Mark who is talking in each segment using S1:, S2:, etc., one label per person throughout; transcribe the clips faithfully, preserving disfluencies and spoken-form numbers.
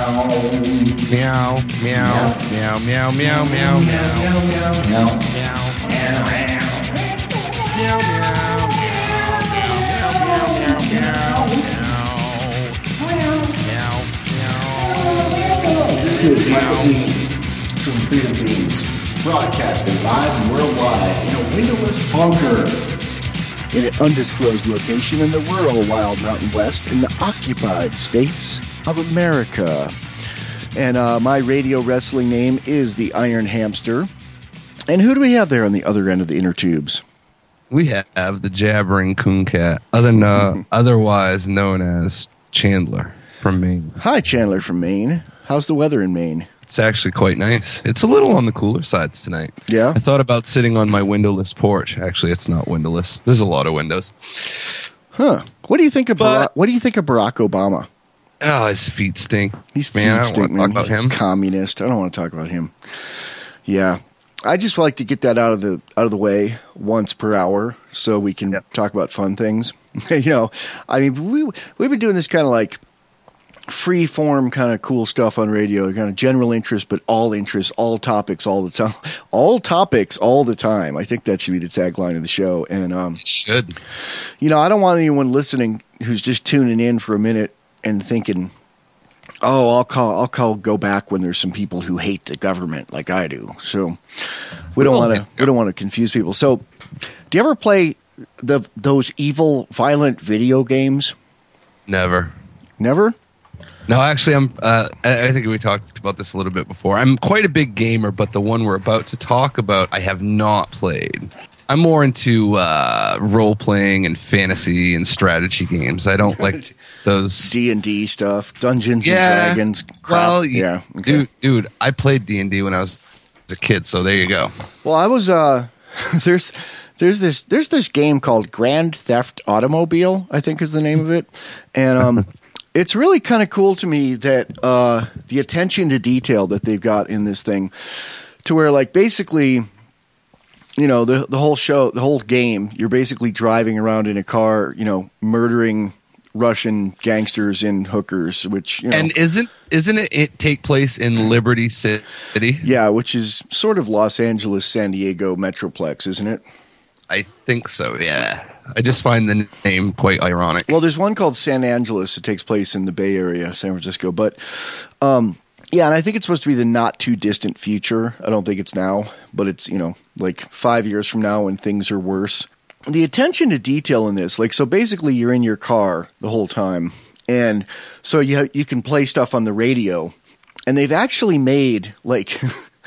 S1: Meow, meow, meow, meow, meow, meow, meow, meow, meow, meow. Meow, meow, meow, meow, meow, meow, meow, meow.
S2: This is Michael Dean from Freedom Dreams, broadcasting live and worldwide in a windowless bunker in an undisclosed location in the rural Wild Mountain West in the occupied states of America. And uh, my radio wrestling name is the Iron Hamster. And who do we have there on the other end of the inner tubes?
S1: We have the Jabbering Coon Cat, other no, otherwise known as Chandler from Maine.
S2: Hi, Chandler from Maine. How's the weather in Maine?
S1: It's actually quite nice. It's a little on the cooler side tonight.
S2: Yeah?
S1: I thought about sitting on my windowless porch. Actually, it's not windowless. There's a lot of windows.
S2: Huh. What do you think of
S1: But-
S2: Barack, What do you think of Barack Obama?
S1: Oh, his feet stink.
S2: He's
S1: man. I don't
S2: stink,
S1: want to
S2: man.
S1: talk about
S2: He's a
S1: him.
S2: communist. I don't want to talk about him. Yeah. I just like to get that out of the out of the way once per hour so we can
S1: Yep.
S2: talk about fun things. You know, I mean, we we've been doing this kind of like free form kind of cool stuff on radio, kind of general interest, but all interests, all topics, all the time, all topics, all the time. I think that should be the tagline of the show. And um,
S1: Should.
S2: you know, I don't want anyone listening who's just tuning in for a minute and thinking, "Oh, I'll call, I'll call, go back when there's some people who hate the government like I do." So we don't want to, we don't want to confuse people. So, do you ever play the those evil, violent video games?
S1: Never.
S2: Never.
S1: No, actually, I'm. Uh, I I think we talked about this a little bit before. I'm quite a big gamer, but the one we're about to talk about, I have not played. I'm more into uh, role playing and fantasy and strategy games. I don't like those
S2: D and D stuff, Dungeons
S1: Yeah.
S2: and Dragons. Crap.
S1: Well,
S2: yeah,
S1: yeah,
S2: okay.
S1: dude, dude, I played D and D when I was a kid, so there you go.
S2: Well, I was uh, there's there's this there's this game called Grand Theft Automobile, I think is the name of it, and um, it's really kind of cool to me that uh, the attention to detail that they've got in this thing, to where like basically, you know, the the whole show, the whole game, you're basically driving around in a car, you know, murdering Russian gangsters and hookers, which you know,
S1: And isn't isn't it, it take place in Liberty City?
S2: yeah, which is sort of Los Angeles, San Diego metroplex, isn't it?
S1: I think so. Yeah, I just find the name quite ironic.
S2: Well, there's one called San Angeles that takes place in the Bay Area, San Francisco. But, um, yeah, and I think it's supposed to be the not too distant future. I don't think it's now, but it's, you know, like five years from now when things are worse. The attention to detail in this, like, so basically you're in your car the whole time. And so you, ha- you can play stuff on the radio. And they've actually made, like,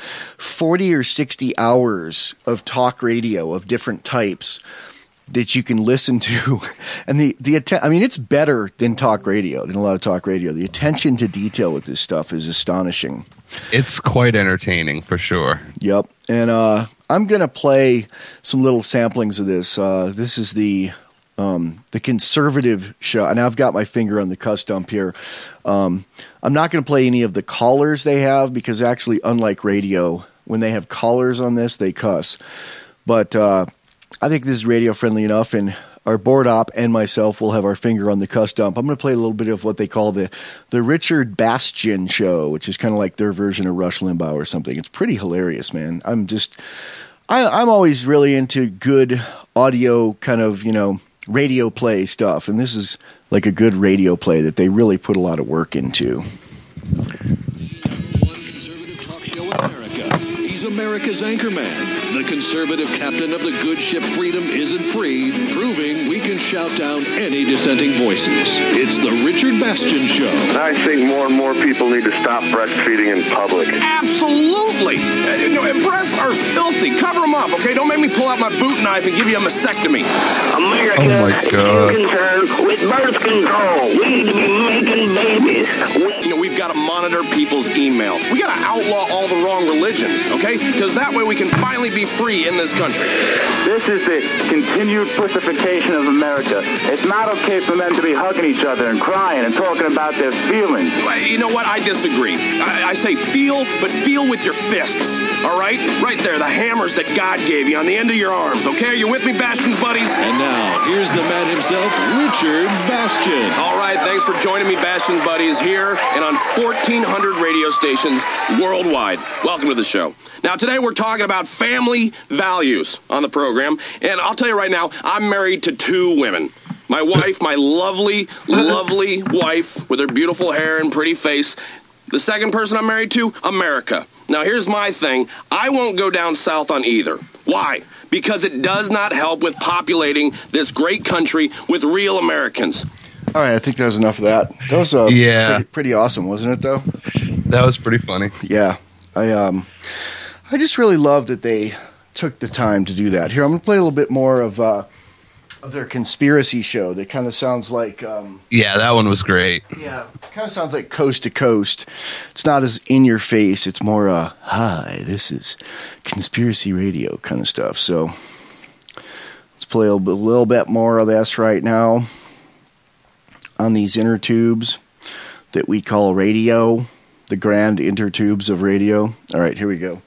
S2: forty or sixty hours of talk radio of different types that you can listen to. And the, the atten- I mean, it's better than talk radio, than a lot of talk radio. The attention to detail with this stuff is astonishing.
S1: It's quite entertaining for sure.
S2: Yep. And uh, I'm going to play some little samplings of this. Uh, this is the um, the conservative show. And I've got my finger on the cuss dump here. Um, I'm not going to play any of the callers they have because actually, unlike radio, when they have callers on this, they cuss. But uh, I think this is radio friendly enough, and our board op and myself will have our finger on the cuss dump. I'm going to play a little bit of what they call the the Richard Bastian show, which is kind of like their version of Rush Limbaugh or something. It's pretty hilarious, man. I'm just, I, I'm always really into good audio kind of, you know, radio play stuff, and this is like a good radio play that they really put a lot of work into.
S3: He's America's anchorman, the conservative captain of the good ship Freedom Isn't Free, proving we can shout down any dissenting voices. It's the Richard Bastian Show.
S4: I think more and more people need to stop breastfeeding in public.
S5: Absolutely. Uh, you know, breasts are filthy. Cover them up, okay? Don't make me pull out my boot knife and give you a mastectomy.
S4: America
S1: Oh my God.
S4: is concerned with birth control. We need to be making babies. We-
S5: You know, we've got to monitor people's email. We got to outlaw all the wrong religions, okay? Because that way we can finally be free in this country.
S6: This is the continued pussification of America. It's not okay for men to be hugging each other and crying and talking about their feelings.
S5: You know what? I disagree. I, I say feel, but feel with your fists, all right? Right there, the hammers that God gave you on the end of your arms, okay? Are you with me, Bastion's buddies?
S3: And now, here's the man himself, Richard Bastion.
S5: All right, thanks for joining me, Bastion's buddies, here and on fourteen hundred radio stations worldwide. Welcome to the show. Now, today we're talking about family values on the program, and I'll tell you right now, I'm married to two women. My wife, my lovely, lovely wife with her beautiful hair and pretty face. The second person I'm married to, America. Now, here's my thing. I won't go down south on either. Why? Because it does not help with populating this great country with real Americans.
S2: All right, I think that was enough of that. That was uh,
S1: Yeah.
S2: pretty, pretty awesome, wasn't it, though?
S1: That was pretty funny.
S2: Yeah. I um, I just really love that they took the time to do that. Here, I'm going to play a little bit more of uh, of their conspiracy show that kind of sounds like... Um,
S1: Yeah, that one was great.
S2: yeah, kind of sounds like coast to coast. It's not as in your face. It's more, uh, hi, this is conspiracy radio kind of stuff. So let's play a little bit, a little bit more of this right now on these inner tubes that we call radio, the grand inner tubes of radio. All right, here we go.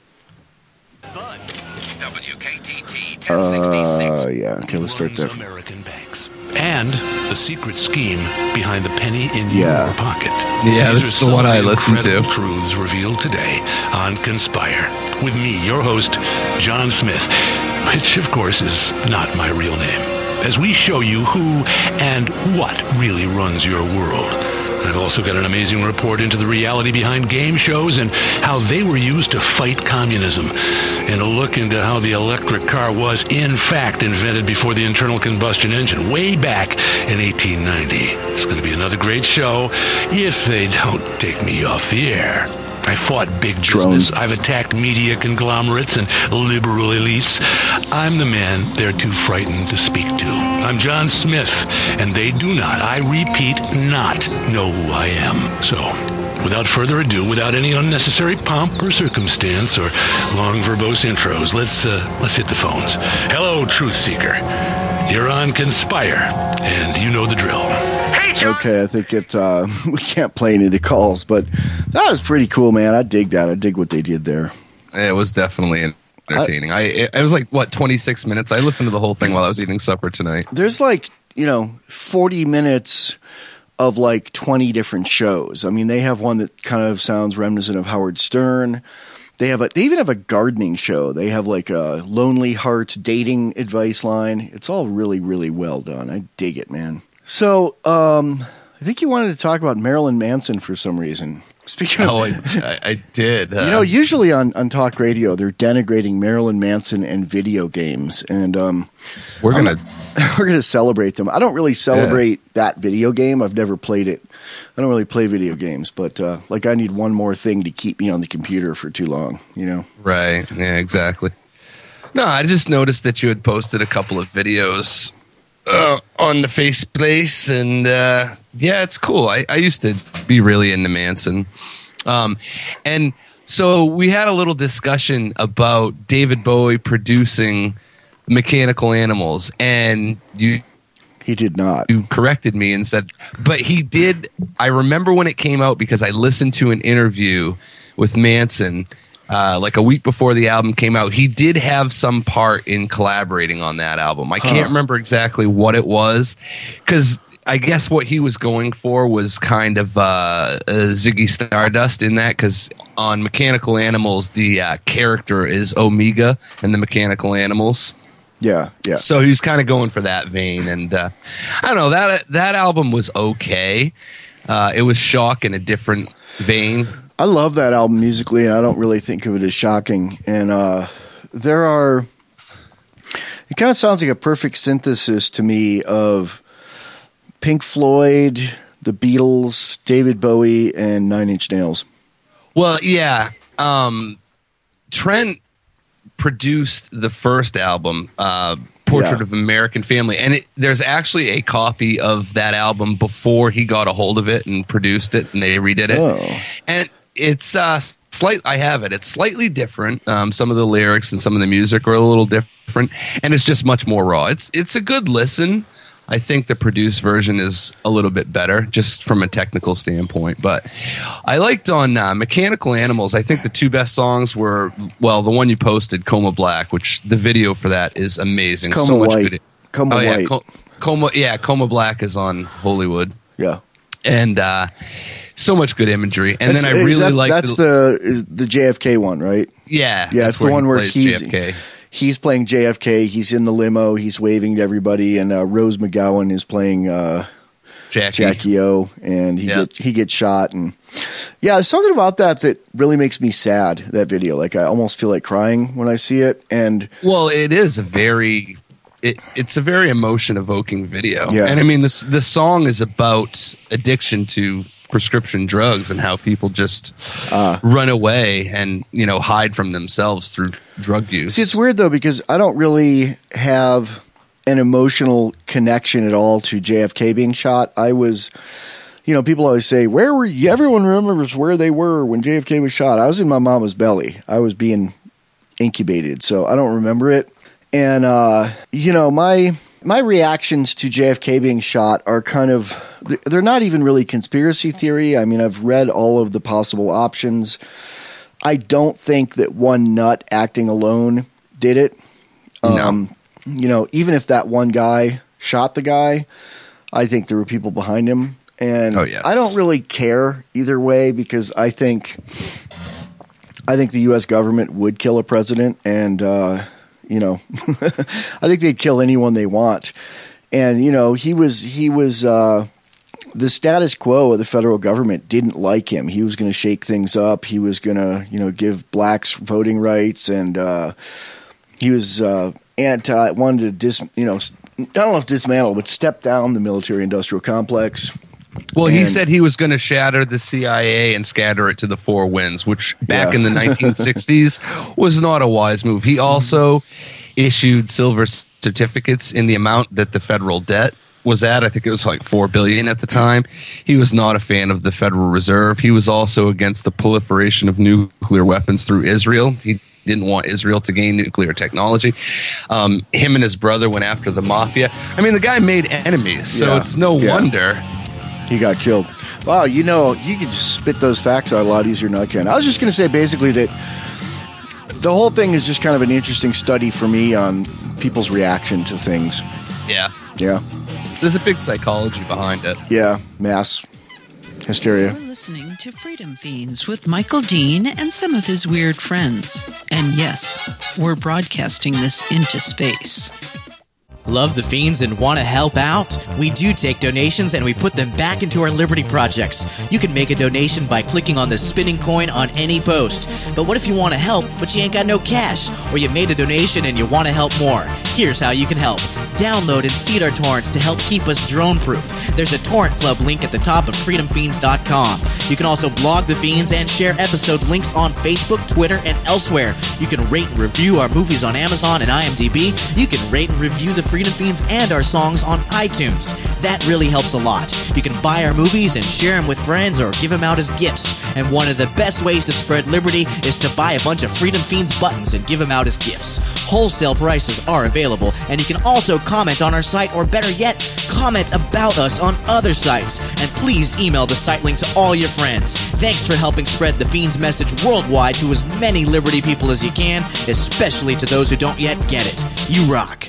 S7: W K T T ten sixty-six.
S2: Uh, yeah, okay, let's start there.
S8: American banks. And the secret scheme behind the penny in
S2: Yeah.
S8: your pocket.
S1: Yeah,
S8: These
S1: this
S8: are
S1: is the
S8: some
S1: one
S8: of
S1: I listened to.
S8: incredible truths revealed today on Conspire. With me, your host, John Smith, which, of course, is not my real name. As we show you who and what really runs your world. I've also got an amazing report into the reality behind game shows and how they were used to fight communism, and a look into how the electric car was, in fact, invented before the internal combustion engine, way back in eighteen ninety. It's going to be another great show if they don't take me off the air. I fought big business.
S2: Drone.
S8: I've attacked media conglomerates and liberal elites. I'm the man they're too frightened to speak to. I'm John Smith, and they do not, I repeat, not know who I am. So, without further ado, without any unnecessary pomp or circumstance or long verbose intros, let's uh, let's hit the phones. Hello, Truth Seeker. You're on Conspire, and you know the drill.
S2: Okay, I think it. Uh, we can't play any of the calls, but that was pretty cool, man. I dig that. I dig what they did there.
S1: It was definitely entertaining. I, it, it was like, what, twenty-six minutes? I listened to the whole thing while I was eating supper tonight.
S2: There's like, you know, forty minutes of like twenty different shows. I mean, they have one that kind of sounds reminiscent of Howard Stern. They have a, they even have a gardening show. They have like a Lonely Hearts dating advice line. It's all really, really well done. I dig it, man. So, um, I think you wanted to talk about Marilyn Manson for some reason. Speaking of,
S1: Oh, I, I, I did. Uh,
S2: you know, usually on, on talk radio, they're denigrating Marilyn Manson and video games, and um,
S1: we're
S2: I'm
S1: going to...
S2: we're going to celebrate them. I don't really celebrate that video game. I've never played it. I don't really play video games, but uh, like I need one more thing to keep me on the computer for too long, you know?
S1: Right. Yeah, exactly. No, I just noticed that you had posted a couple of videos uh, on the Face Place, and uh, yeah, it's cool. I, I used to be really into Manson. Um, and so we had a little discussion about David Bowie producing Mechanical Animals, and you
S2: He did not.
S1: you corrected me and said, but he did. I remember when it came out because I listened to an interview with Manson uh, like a week before the album came out. He did have some part in collaborating on that album. I can't
S2: Huh.
S1: remember exactly what it was, because I guess what he was going for was kind of uh, uh, Ziggy Stardust in that, because on Mechanical Animals, the uh, character is Omega in the Mechanical Animals.
S2: Yeah, yeah.
S1: So he was kind of going for that vein, and uh, I don't know, that that album was okay. Uh, it was shock in a different vein.
S2: I love that album musically, and I don't really think of it as shocking. And uh, there are, it kind of sounds like a perfect synthesis to me of Pink Floyd, the Beatles, David Bowie, and Nine Inch Nails.
S1: Well, yeah, um, Trent produced the first album, uh, Portrait
S2: Yeah.
S1: of American Family, and it, there's actually a copy of that album before he got a hold of it and produced it, and they redid it.
S2: Oh.
S1: And it's uh, slight. I have it. It's slightly different. Um, some of the lyrics and some of the music are a little different, and it's just much more raw. It's it's a good listen. I think the produced version is a little bit better, just from a technical standpoint. But I liked on uh, Mechanical Animals. I think the two best songs were, well, the one you posted, Coma Black, which the video for that is amazing.
S2: Coma
S1: so much
S2: White.
S1: good.
S2: Coma
S1: oh, yeah,
S2: White.
S1: Co- Coma, yeah, Coma Black is on Hollywood.
S2: Yeah.
S1: And uh, so much good imagery. And
S2: That's,
S1: then I really
S2: that,
S1: like
S2: that's the is the J F K one, right?
S1: Yeah,
S2: yeah. It's the one
S1: he
S2: where
S1: plays
S2: he's
S1: J F K.
S2: he's playing J F K. He's in the limo. He's waving to everybody, and uh, Rose McGowan is playing uh,
S1: Jackie.
S2: Jackie O, and he
S1: Yeah.
S2: get, he gets shot. And yeah, there's something about that that really makes me sad. That video, like I almost feel like crying when I see it. And
S1: Well, it is a very it, it's a very emotion evoking video.
S2: Yeah.
S1: And I mean this the song is about addiction to prescription drugs and how people just
S2: Uh.
S1: run away and, you know, hide from themselves through drug use.
S2: see, it's weird though because I don't really have an emotional connection at all to J F K being shot. I was, you know, people always say, "Where were you?" Everyone remembers where they were when J F K was shot. I was in my mama's belly. I was being incubated, so I don't remember it. And uh, you know, my my reactions to J F K being shot are kind of they're not even really conspiracy theory. I mean, I've read all of the possible options. I don't think that one nut acting alone did it.
S1: No.
S2: Um, you know, even if that one guy shot the guy, I think there were people behind him. And
S1: Oh, yes.
S2: I don't really care either way because I think I think the U S government would kill a president, and uh, you know, I think they'd kill anyone they want. And you know, he was he was uh, the status quo of the federal government didn't like him. He was going to shake things up. He was going to, you know, give blacks voting rights, and uh, he was uh, anti wanted to dis you know I don't know if dismantle, but step down the military-industrial complex.
S1: Well, he
S2: And-
S1: said he was going to shatter the C I A and scatter it to the four winds, which back
S2: Yeah.
S1: in the nineteen sixties was not a wise move. He also issued silver certificates in the amount that the federal debt was at. I think it was like four billion dollars at the time. He was not a fan of the Federal Reserve. He was also against the proliferation of nuclear weapons through Israel. He didn't want Israel to gain nuclear technology. Um, him and his brother went after the mafia. I mean, the guy made enemies, so
S2: Yeah.
S1: it's no
S2: Yeah.
S1: wonder.
S2: He got killed. Wow, you know, you can just spit those facts out a lot easier than I can. I was just going to say basically that the whole thing is just kind of an interesting study for me on people's reaction to things.
S1: Yeah.
S2: Yeah.
S1: There's a big psychology behind it.
S2: Yeah. Mass hysteria.
S9: You're listening to Freedom Fiends with Michael Dean and some of his weird friends. And yes, we're broadcasting this into space.
S10: Love the Fiends and want to help out? We do take donations and we put them back into our Liberty projects. You can make a donation by clicking on the spinning coin on any post. But what if you want to help, but you ain't got no cash? Or you made a donation and you want to help more? Here's how you can help. Download and seed our torrents to help keep us drone-proof. There's a torrent club link at the top of freedom fiends dot com. You can also blog the Fiends and share episode links on Facebook, Twitter, and elsewhere. You can rate and review our movies on Amazon and IMDb. You can rate and review the Freedom Fiends and our songs on iTunes. That really helps a lot. You can buy our movies and share them with friends or give them out as gifts. And one of the best ways to spread liberty is to buy a bunch of Freedom Fiends buttons and give them out as gifts. Wholesale prices are available, and you can also comment on our site, or better yet, comment about us on other sites. And please email the site link to all your friends. Thanks for helping spread the Fiends message worldwide to as many liberty people as you can, especially to those who don't yet get it. You rock.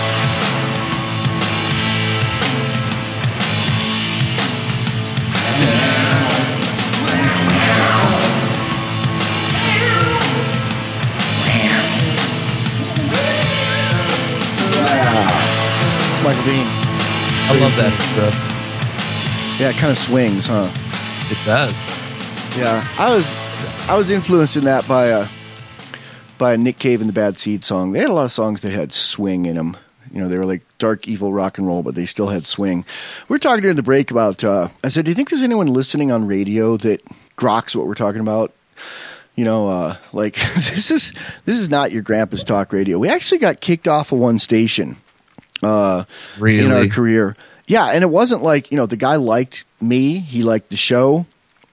S2: It's Michael Dean.
S1: I love that stuff.
S2: Yeah, it kind of swings, huh?
S1: It does.
S2: Yeah, I was I was influenced in that by a by a Nick Cave and the Bad Seed song. They had a lot of songs that had swing in them. You know, they were like dark, evil rock and roll, but they still had swing. We were talking during the break about. Uh, I said, "Do you think there's anyone listening on radio that groks what we're talking about?" You know, uh, like this is this is not your grandpa's talk radio. We actually got kicked off of one station uh,
S1: Really?
S2: in our career. Yeah, and it wasn't like, you know, the guy liked me. He liked the show.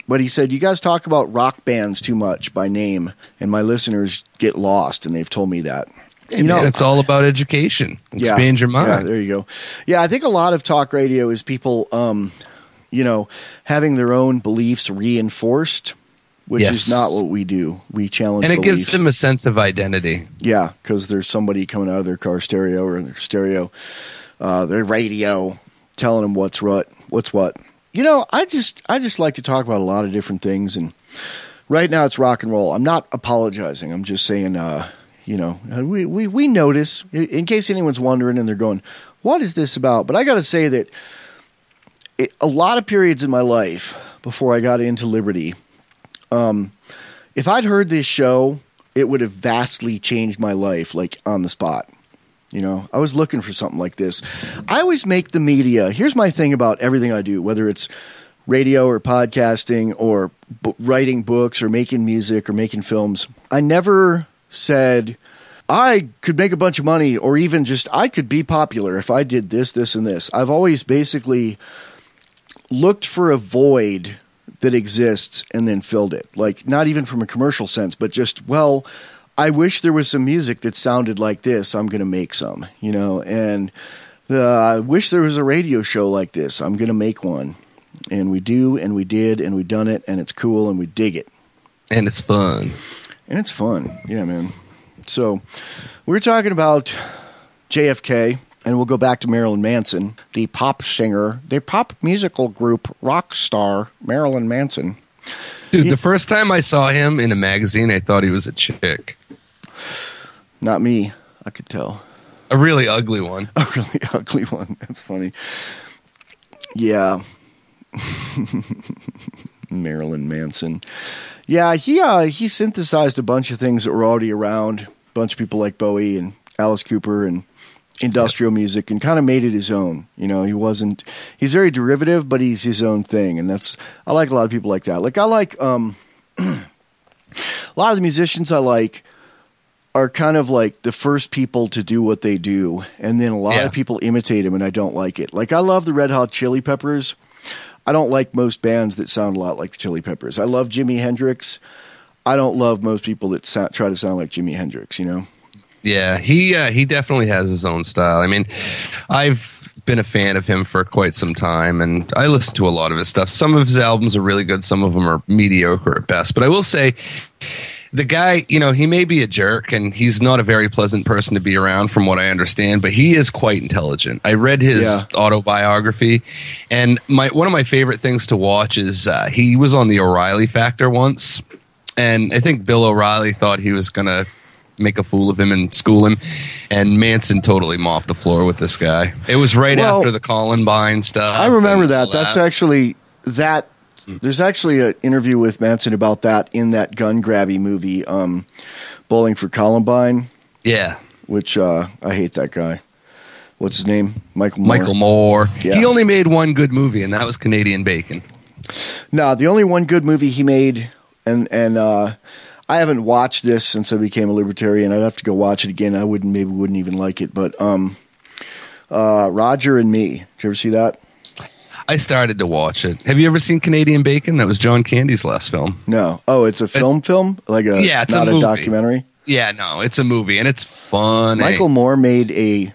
S2: But he said, you guys talk about rock bands too much by name, and my listeners get lost, and they've told me that.
S1: Hey,
S2: you
S1: man,
S2: know,
S1: it's all about education.
S2: yeah,
S1: Expand your mind.
S2: Yeah, there you go. Yeah, I think a lot of talk radio is people, um, you know, having their own beliefs reinforced, which
S1: Yes.
S2: is not what we do. We challenge
S1: And it
S2: beliefs.
S1: gives them a sense of identity.
S2: Yeah, because there's somebody coming out of their car stereo or their stereo, uh, their radio, telling them what's what, what's what. You know, I just I just like to talk about a lot of different things, and right now it's rock and roll. I'm not apologizing. I'm just saying, uh, you know, we, we we notice, in case anyone's wondering, and they're going, "What is this about?" But I got to say that it, a lot of periods in my life before I got into Liberty. Um, if I'd heard this show, it would have vastly changed my life, like on the spot. You know, I was looking for something like this. I always make the media. Here's my thing about everything I do, whether it's radio or podcasting or b- writing books or making music or making films. I never said I could make a bunch of money or even just I could be popular if I did this, this, and this. I've always basically looked for a void that exists and then filled it. Like, not even from a commercial sense, but just, well, I wish there was some music that sounded like this. I'm going to make some, you know, and uh, I wish there was a radio show like this. I'm going to make one. And we do, and we did, and we done it, and it's cool, and we dig it.
S1: And it's fun.
S2: And it's fun. Yeah, man. So we're talking about J F K. And we'll go back to Marilyn Manson, the pop singer, the pop musical group rock star Marilyn Manson.
S1: Dude,
S2: He-
S1: the first time I saw him in a magazine, I thought he was a chick.
S2: Not me, I could tell.
S1: A really ugly one.
S2: A really ugly one. That's funny. Yeah. Marilyn Manson. Yeah, he uh, he synthesized a bunch of things that were already around. A bunch of people like Bowie and Alice Cooper and industrial music, and kind of made it his own. You know, he wasn't, he's very derivative, but he's his own thing. And that's, I like a lot of people like that. Like I like, um, a lot of the musicians I like are kind of like the first people to do what they do. And then a lot
S1: Yeah.
S2: of people imitate him and I don't like it. Like I love the Red Hot Chili Peppers. I don't like most bands that sound a lot like the Chili Peppers. I love Jimi Hendrix. I don't love most people that so- try to sound like Jimi Hendrix, you know?
S1: Yeah, he uh, he definitely has his own style. I mean, I've been a fan of him for quite some time, and I listen to a lot of his stuff. Some of his albums are really good. Some of them are mediocre at best. But I will say, the guy, you know, he may be a jerk, and he's not a very pleasant person to be around from what I understand, but he is quite intelligent. I read his
S2: Yeah.
S1: autobiography, and my one of my favorite things to watch is uh, he was on the O'Reilly Factor once, and I think Bill O'Reilly thought he was going to make a fool of him and school him, and Manson totally mopped the floor with this guy. It was right
S2: Well,
S1: after the Columbine stuff.
S2: I remember
S1: and all
S2: that. That's actually that. There's actually an interview with Manson about that in that gun grabby movie, um, Bowling for Columbine,
S1: yeah.
S2: which uh, I hate that guy. What's his name? Michael Moore.
S1: Michael Moore.
S2: Yeah.
S1: He only made one good movie, and that was Canadian Bacon.
S2: No, the only one good movie he made, and and uh, I haven't watched this since I became a libertarian. I'd have to go watch it again. I wouldn't maybe wouldn't even like it, but um, uh, Roger and Me. Did you ever see that?
S1: I started to watch it. Have you ever seen Canadian Bacon? That was John Candy's last film.
S2: No. Oh, it's a film film? Like a
S1: Yeah, it's a
S2: not a,
S1: movie.
S2: documentary?
S1: Yeah, no, it's a movie, and it's fun.
S2: Michael Moore made a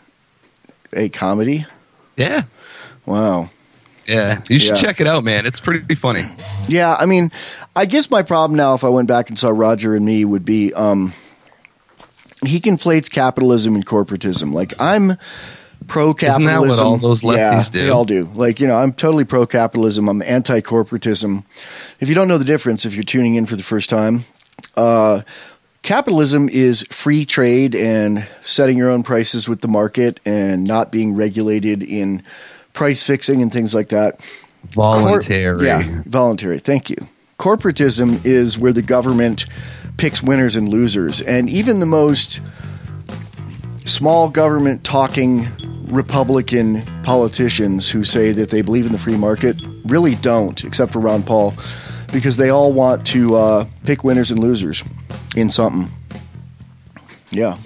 S2: a comedy?
S1: Yeah.
S2: Wow.
S1: Yeah. You should
S2: Yeah.
S1: check it out, man. It's pretty funny.
S2: Yeah, I mean, I guess my problem now if I went back and saw Roger and Me would be um, he conflates capitalism and corporatism. Like, I'm pro-capitalism.
S1: Isn't that what all those lefties
S2: yeah,
S1: do?
S2: They all do. Like, you know, I'm totally pro-capitalism. I'm anti-corporatism. If you don't know the difference, if you're tuning in for the first time, uh, capitalism is free trade and setting your own prices with the market and not being regulated in price fixing and things like that.
S1: Voluntary.
S2: Cor- yeah, voluntary. Thank you. Corporatism is where the government picks winners and losers. And even the most small government talking Republican politicians who say that they believe in the free market really don't, except for Ron Paul, because they all want to uh, pick winners and losers in something. Yeah.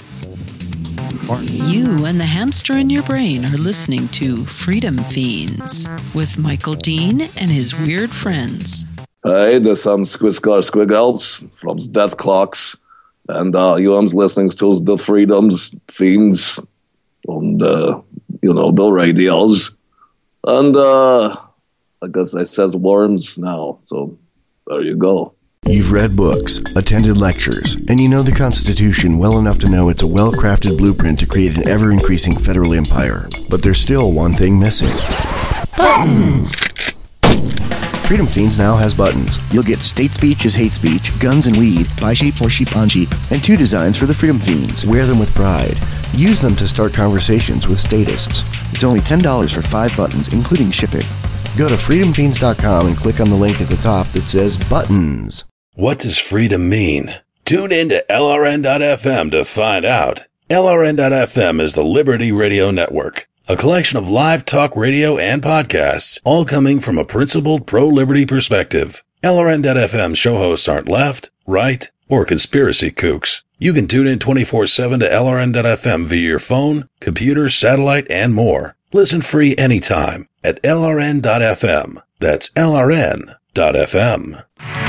S9: You and the hamster in your brain are listening to Freedom Fiends with Michael Dean and his weird friends.
S11: Hey, there's some Squiscar Squiggles from Death Clocks, and uh, you are listening to the Freedom's Fiends on the, you know, the radios. And uh, I guess it says worms now, so there you go.
S2: You've read books, attended lectures, and you know the Constitution well enough to know it's a well-crafted blueprint to create an ever-increasing federal empire. But there's still one thing missing. Buttons! Freedom Fiends now has buttons. You'll get state speech is hate speech, guns and weed, buy sheep for sheep on sheep, and two designs for the Freedom Fiends. Wear them with pride. Use them to start conversations with statists. It's only ten dollars for five buttons, including shipping. Go to freedom fiends dot com and click on the link at the top that says buttons.
S8: What does freedom mean? Tune in to L R N dot F M to find out. L R N dot F M is the Liberty Radio Network, a collection of live talk radio and podcasts, all coming from a principled pro-liberty perspective. L R N dot F M show hosts aren't left, right, or conspiracy kooks. You can tune in twenty-four seven to L R N dot F M via your phone, computer, satellite, and more. Listen free anytime at L R N dot F M. That's L R N dot F M.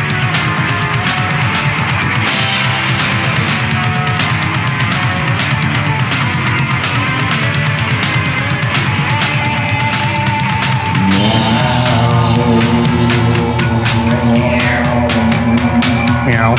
S1: Meow.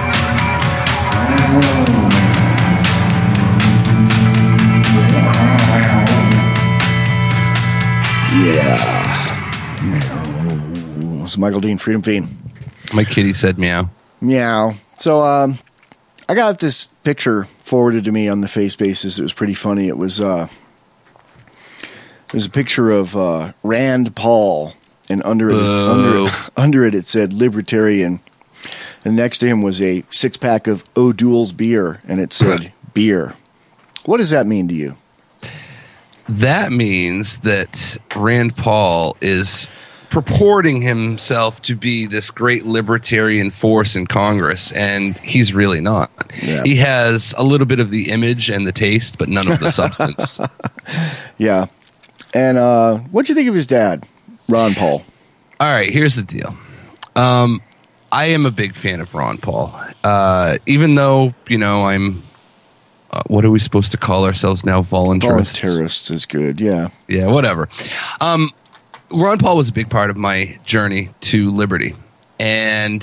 S2: Yeah. Meow. It's Michael Dean, Freedom Fiend.
S1: My kitty said meow.
S2: Meow. So, um, I got this picture forwarded to me on the face basis. It was pretty funny. It was, uh, it was a picture of, uh, Rand Paul, and under it, under, under it, it said libertarian. And next to him was a six pack of O'Doul's beer, and it said beer. What does that mean to you?
S1: That means that Rand Paul is purporting himself to be this great libertarian force in Congress, and he's really not. Yeah. He has a little bit of the image and the taste, but none of the substance.
S2: Yeah. And uh, what'd you think of his dad, Ron Paul?
S1: All right, here's the deal. Um, I am a big fan of Ron Paul. Uh, even though, you know, I'm, uh, what are we supposed to call ourselves now? Voluntarists.
S2: Voluntarists is good, yeah.
S1: Yeah, whatever. Um, Ron Paul was a big part of my journey to liberty. And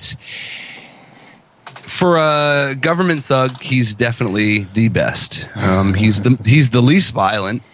S1: for a government thug, he's definitely the best. Um, he's the he's the least violent.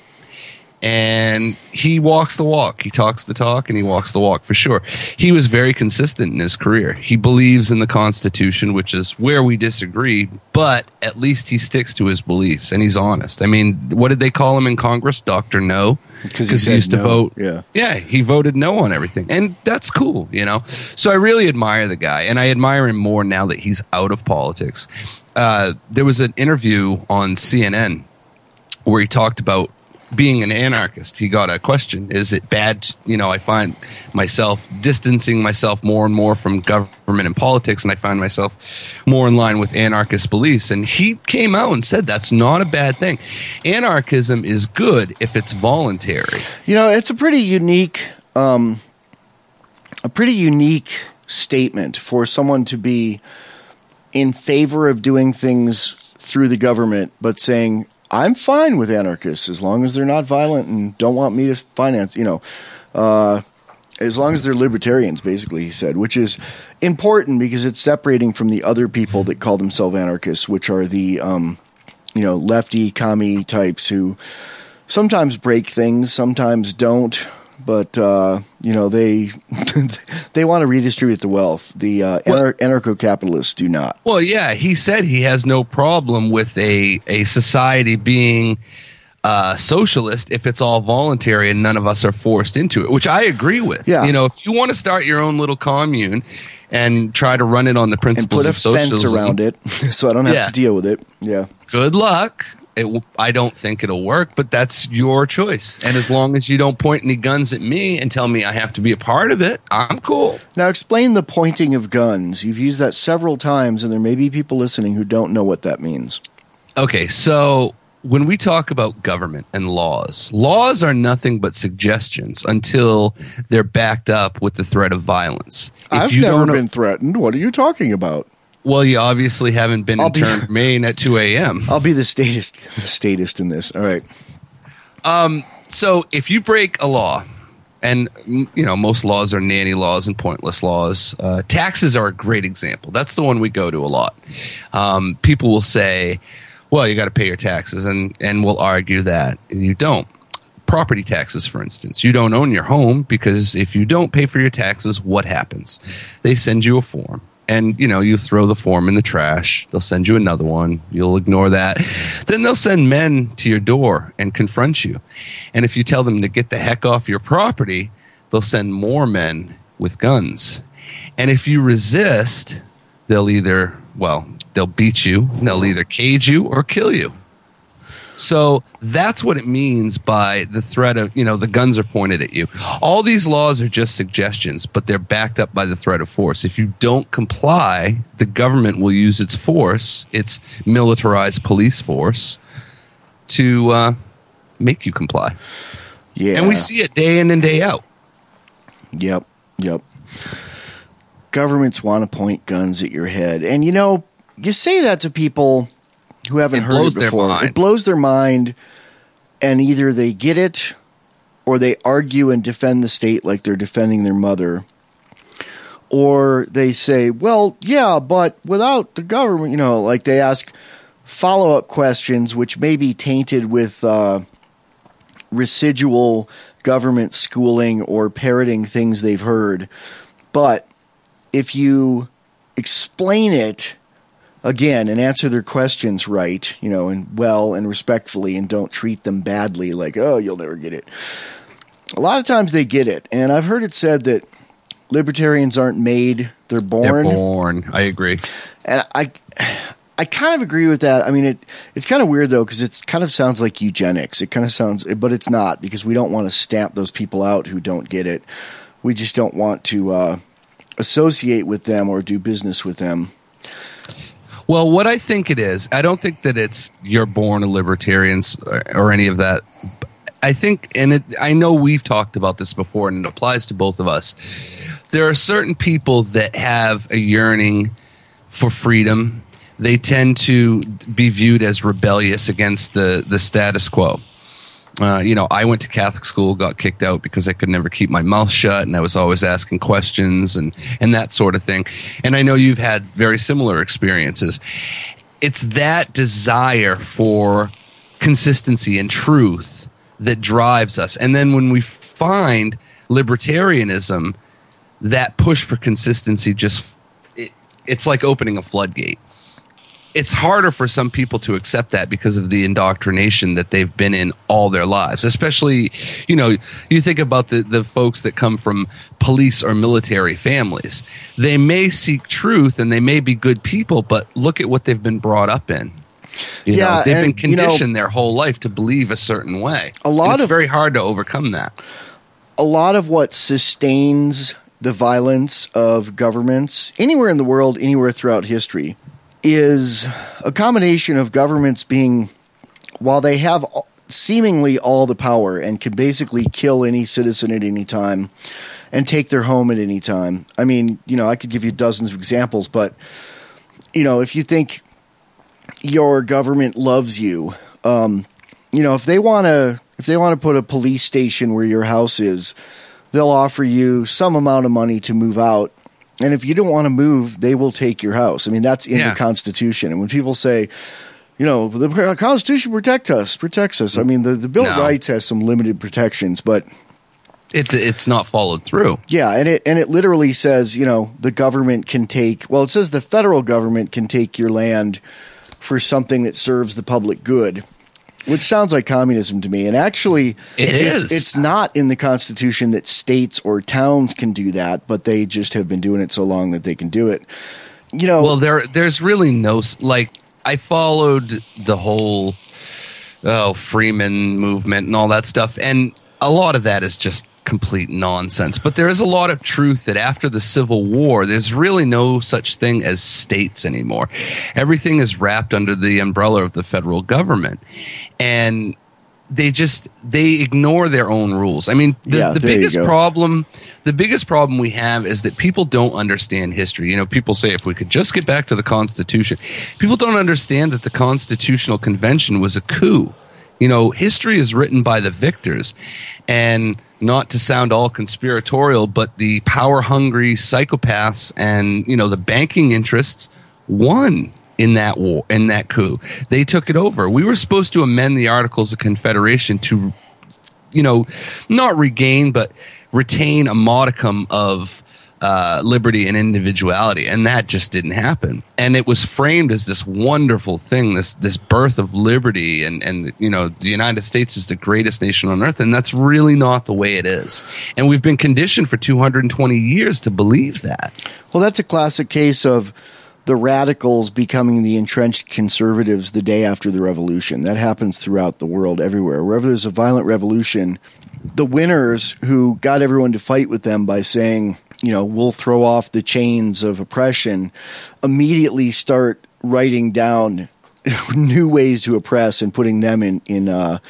S1: And he walks the walk. He talks the talk, and he walks the walk for sure. He was very consistent in his career. He believes in the Constitution, which is where we disagree, but at least he sticks to his beliefs, and he's honest. I mean, what did they call him in Congress? Doctor No?
S2: Because he,
S1: he used
S2: no.
S1: to vote.
S2: Yeah.
S1: Yeah, he voted no on everything, and that's cool, you know? So I really admire the guy, and I admire him more now that he's out of politics. Uh, there was an interview on C N N where he talked about being an anarchist. He got a question, is it bad? You know, I find myself distancing myself more and more from government and politics, and I find myself more in line with anarchist beliefs. And he came out and said that's not a bad thing. Anarchism is good if it's voluntary.
S2: You know, it's a pretty unique, um, a pretty unique statement for someone to be in favor of doing things through the government, but saying, I'm fine with anarchists as long as they're not violent and don't want me to finance, you know, uh, as long as they're libertarians, basically, he said, which is important because it's separating from the other people that call themselves anarchists, which are the, um, you know, lefty commie types who sometimes break things, sometimes don't. But, uh, you know, they they want to redistribute the wealth. The uh, anar- anarcho-capitalists do not.
S1: Well, yeah, he said he has no problem with a, a society being uh, socialist if it's all voluntary and none of us are forced into it, which I agree with.
S2: Yeah.
S1: You know, if you want to start your own little commune and try to run it on the principles
S2: and
S1: of socialism.
S2: put a fence around it so I don't have
S1: yeah.
S2: to deal with it. Yeah.
S1: Good luck. It, I don't think it'll work, but that's your choice. And as long as you don't point any guns at me and tell me I have to be a part of it, I'm cool.
S2: Now, explain the pointing of guns. You've used that several times, and there may be people listening who don't know what that means.
S1: Okay, so when we talk about government and laws, laws are nothing but suggestions until they're backed up with the threat of violence. If
S2: I've
S1: you
S2: never
S1: don't-
S2: been threatened. What are you talking about?
S1: Well, you obviously haven't been
S2: I'll
S1: in
S2: be-
S1: turn Maine at two a.m.
S2: I'll be the statist, the statist in this. All right.
S1: Um, so if you break a law, and mm, you know most laws are nanny laws and pointless laws, uh, taxes are a great example. That's the one we go to a lot. Um, people will say, well, you got to pay your taxes, and, and we'll argue that you don't. Property taxes, for instance. You don't own your home because if you don't pay for your taxes, what happens? They send you a form. And, you know, you throw the form in the trash. They'll send you another one. You'll ignore that. Then they'll send men to your door and confront you. And if you tell them to get the heck off your property, they'll send more men with guns. And if you resist, they'll either, well, they'll beat you. And they'll either cage you or kill you. So that's what it means by the threat of, you know, the guns are pointed at you. All these laws are just suggestions, but they're backed up by the threat of force. If you don't comply, the government will use its force, its militarized police force, to uh, make you comply.
S2: Yeah.
S1: And we see it day in and day out.
S2: Yep. Yep. Governments want to point guns at your head. And, you know, you say that to people who haven't
S1: It
S2: heard
S1: blows
S2: it
S1: their
S2: before.
S1: mind.
S2: It blows their mind, and either they get it or they argue and defend the state like they're defending their mother, or they say, well, yeah, but without the government, you know, like they ask follow-up questions which may be tainted with uh, residual government schooling or parroting things they've heard. But if you explain it again and answer their questions right, you know, and well and respectfully, and don't treat them badly like, oh, you'll never get it. A lot of times they get it. And I've heard it said that libertarians aren't made, they're born.
S1: They're born. I agree.
S2: And I I kind of agree with that. I mean, it it's kind of weird, though, because it kind of sounds like eugenics. It kind of sounds, but it's not, because we don't want to stamp those people out who don't get it. We just don't want to uh, associate with them or do business with them.
S1: Well, what I think it is, I don't think that it's you're born a libertarian or, or any of that. I think, and it, I know we've talked about this before, and it applies to both of us. There are certain people that have a yearning for freedom. They tend to be viewed as rebellious against the, the status quo. Uh, you know, I went to Catholic school, got kicked out because I could never keep my mouth shut, and I was always asking questions and, and that sort of thing. And I know you've had very similar experiences. It's that desire for consistency and truth that drives us. And then when we find libertarianism, that push for consistency just it, it's like opening a floodgate. It's harder for some people to accept that because of the indoctrination that they've been in all their lives. Especially, you know, you think about the, the folks that come from police or military families. They may seek truth and they may be good people, but look at what they've been brought up in. You
S2: Yeah,
S1: know, they've
S2: and,
S1: been
S2: you know,
S1: conditioned their whole life to believe a certain way.
S2: A lot
S1: And it's
S2: of-
S1: very hard to overcome that.
S2: A lot of what sustains the violence of governments anywhere in the world, anywhere throughout history, is a combination of governments being, while they have seemingly all the power and can basically kill any citizen at any time and take their home at any time. I mean, you know, I could give you dozens of examples, but, you know, if you think your government loves you, um, you know, if they want to, if they want to put a police station where your house is, they'll offer you some amount of money to move out. And if you don't want to move, they will take your house. I mean, that's in
S1: Yeah.
S2: the Constitution. And when people say, you know, the Constitution protect us, protects us. I mean, the, the Bill of
S1: No.
S2: Rights has some limited protections, but
S1: It's it's not followed through.
S2: yeah, and it and it literally says, you know, the government can take, well, it says the federal government can take your land for something that serves the public good, which sounds like communism to me. And actually,
S1: It
S2: it's,
S1: is.
S2: it's not in the Constitution that states or towns can do that, but they just have been doing it so long that they can do it. You know,
S1: Well, there there's really no s- like I followed the whole oh Freeman movement and all that stuff, and a lot of that is just complete nonsense. But there is a lot of truth that after the Civil War, there's really no such thing as states anymore. Everything is wrapped under the umbrella of the federal government. And they just they ignore their own rules. I mean, the,
S2: yeah,
S1: the biggest problem the biggest problem we have is that people don't understand history. You know, people say if we could just get back to the Constitution. People don't understand that the Constitutional Convention was a coup. You know, history is written by the victors, and not to sound all conspiratorial, but the power-hungry psychopaths and, you know, the banking interests won in that war, in that coup. They took it over. We were supposed to amend the Articles of Confederation to, you know, not regain, but retain a modicum of uh, liberty and individuality, and that just didn't happen. And it was framed as this wonderful thing, this this birth of liberty, and, and you know, the United States is the greatest nation on earth, and that's really not the way it is. And we've been conditioned for two hundred twenty years to believe that.
S2: Well, that's a classic case of the radicals becoming the entrenched conservatives the day after the revolution. That happens throughout the world, everywhere. Wherever there's a violent revolution, the winners who got everyone to fight with them by saying, you know, we'll throw off the chains of oppression, immediately start writing down new ways to oppress and putting them in in uh,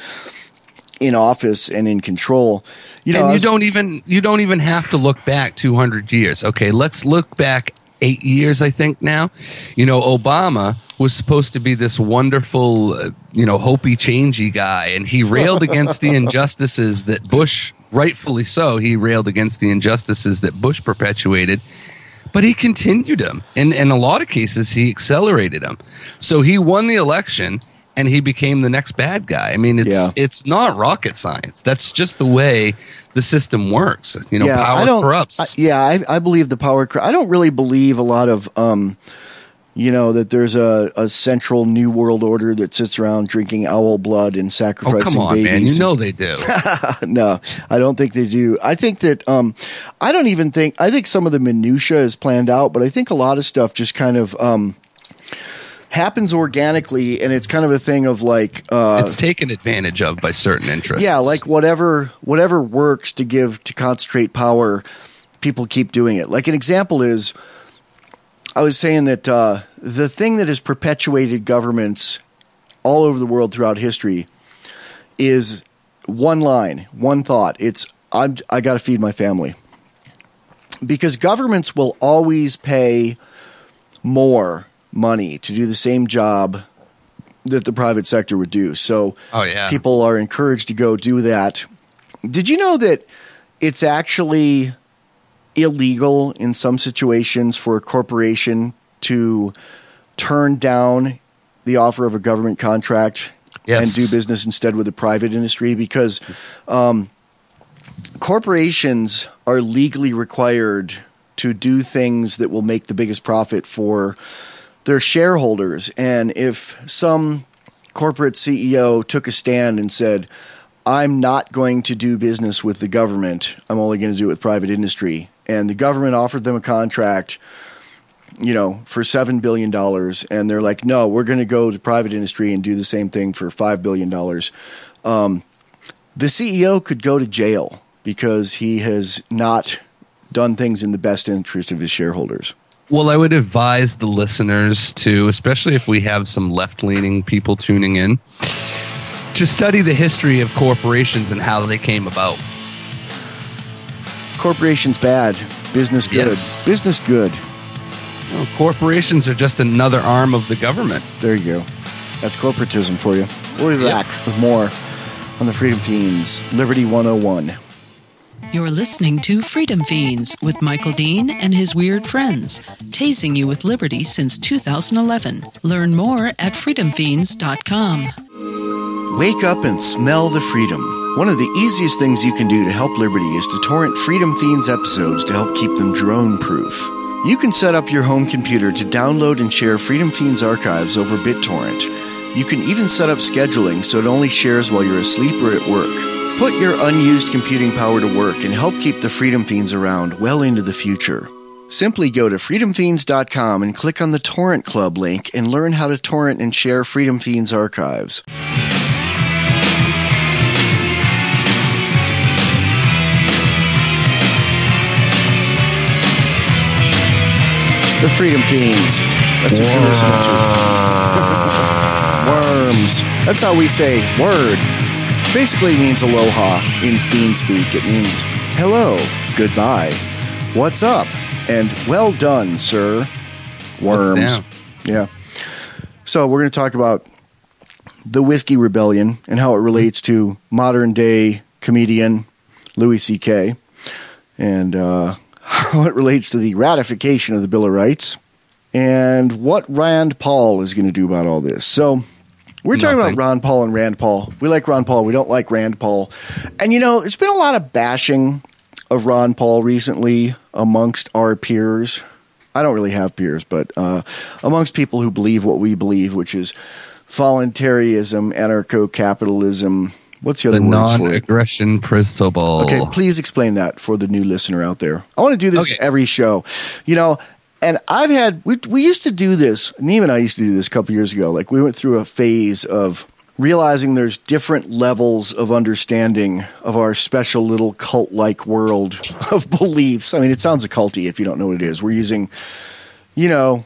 S2: in office and in control. You know,
S1: and you
S2: was,
S1: don't even you don't even have to look back two hundred years. Okay, let's look back eight years, I think now. You know, Obama was supposed to be this wonderful, uh, you know, hopey, changey guy, and he railed against the injustices that Bush, rightfully so, he railed against the injustices that Bush perpetuated, but he continued them. And in a lot of cases, he accelerated them. So he won the election, and he became the next bad guy. I mean, it's
S2: Yeah.
S1: it's not rocket science. That's just the way the system works. You know,
S2: yeah,
S1: power
S2: I don't,
S1: corrupts.
S2: I, yeah, I, I believe the power. Cor- I don't really believe a lot of, um, you know, that there's a, a central new world order that sits around drinking owl blood and
S1: oh,
S2: sacrificing
S1: come on,
S2: babies.
S1: man. You know they do.
S2: No, I don't think they do. I think that um, I don't even think. I think some of the minutia is planned out, but I think a lot of stuff just kind of um, happens organically, and it's kind of a thing of like uh,
S1: it's taken advantage of by certain interests.
S2: yeah, like whatever whatever works to give to concentrate power, people keep doing it. Like an example is, I was saying that uh, the thing that has perpetuated governments all over the world throughout history is one line, one thought. It's I'm, I got to feed my family, because governments will always pay more money to do the same job that the private sector would do. So
S1: oh, yeah.
S2: people are encouraged to go do that. Did you know that it's actually illegal in some situations for a corporation to turn down the offer of a government contract
S1: Yes.
S2: and do business instead with the private industry? Because um, corporations are legally required to do things that will make the biggest profit for their shareholders. And if some corporate C E O took a stand and said, I'm not going to do business with the government, I'm only going to do it with private industry, and the government offered them a contract, you know, for seven billion dollars, and they're like, no, we're going to go to private industry and do the same thing for five billion dollars. Um, the C E O could go to jail because he has not done things in the best interest of his shareholders.
S1: Well, I would advise the listeners to, especially if we have some left-leaning people tuning in, to study the history of corporations and how they came about.
S2: Corporations bad, business good.
S1: Yes.
S2: Business good.
S1: Well, corporations are just another arm of the government.
S2: There you go. That's corporatism for you. We'll be back with more on the Freedom Fiends, Liberty one oh one.
S9: You're listening to Freedom Fiends with Michael Dean and his weird friends, tasing you with liberty since two thousand eleven. Learn more at freedom fiends dot com.
S2: Wake up and smell the freedom. One of the easiest things you can do to help Liberty is to torrent Freedom Fiends episodes to help keep them drone-proof. You can set up your home computer to download and share Freedom Fiends archives over BitTorrent. You can even set up scheduling so it only shares while you're asleep or at work. Put your unused computing power to work and help keep the Freedom Fiends around well into the future. Simply go to freedom fiends dot com and click on the Torrent Club link and learn how to torrent and share Freedom Fiends archives. The Freedom Fiends. That's what you're listening to. Worms. That's how we say word. Basically means aloha in fiend speak. It means hello, goodbye, what's up, and well done, sir. Worms. Yeah. So we're going to talk about the Whiskey Rebellion and how it relates to modern day comedian Louis C K, and uh, how it relates to the ratification of the Bill of Rights, and what Rand Paul is going to do about all this. So we're talking
S1: Nothing.
S2: about Ron Paul and Rand Paul. We like Ron Paul. We don't like Rand Paul. And, you know, there's been a lot of bashing of Ron Paul recently amongst our peers. I don't really have peers, but uh, amongst people who believe what we believe, which is voluntarism, anarcho-capitalism. What's the other
S1: The
S2: words for it?
S1: non-aggression principle.
S2: Okay, please explain that for the new listener out there. I want to do this
S1: Okay.
S2: every show. You know, and I've had, we, we used to do this, Neve and I used to do this a couple years ago. Like, we went through a phase of realizing there's different levels of understanding of our special little cult-like world of beliefs. I mean, it sounds occulty if you don't know what it is. We're using, you know,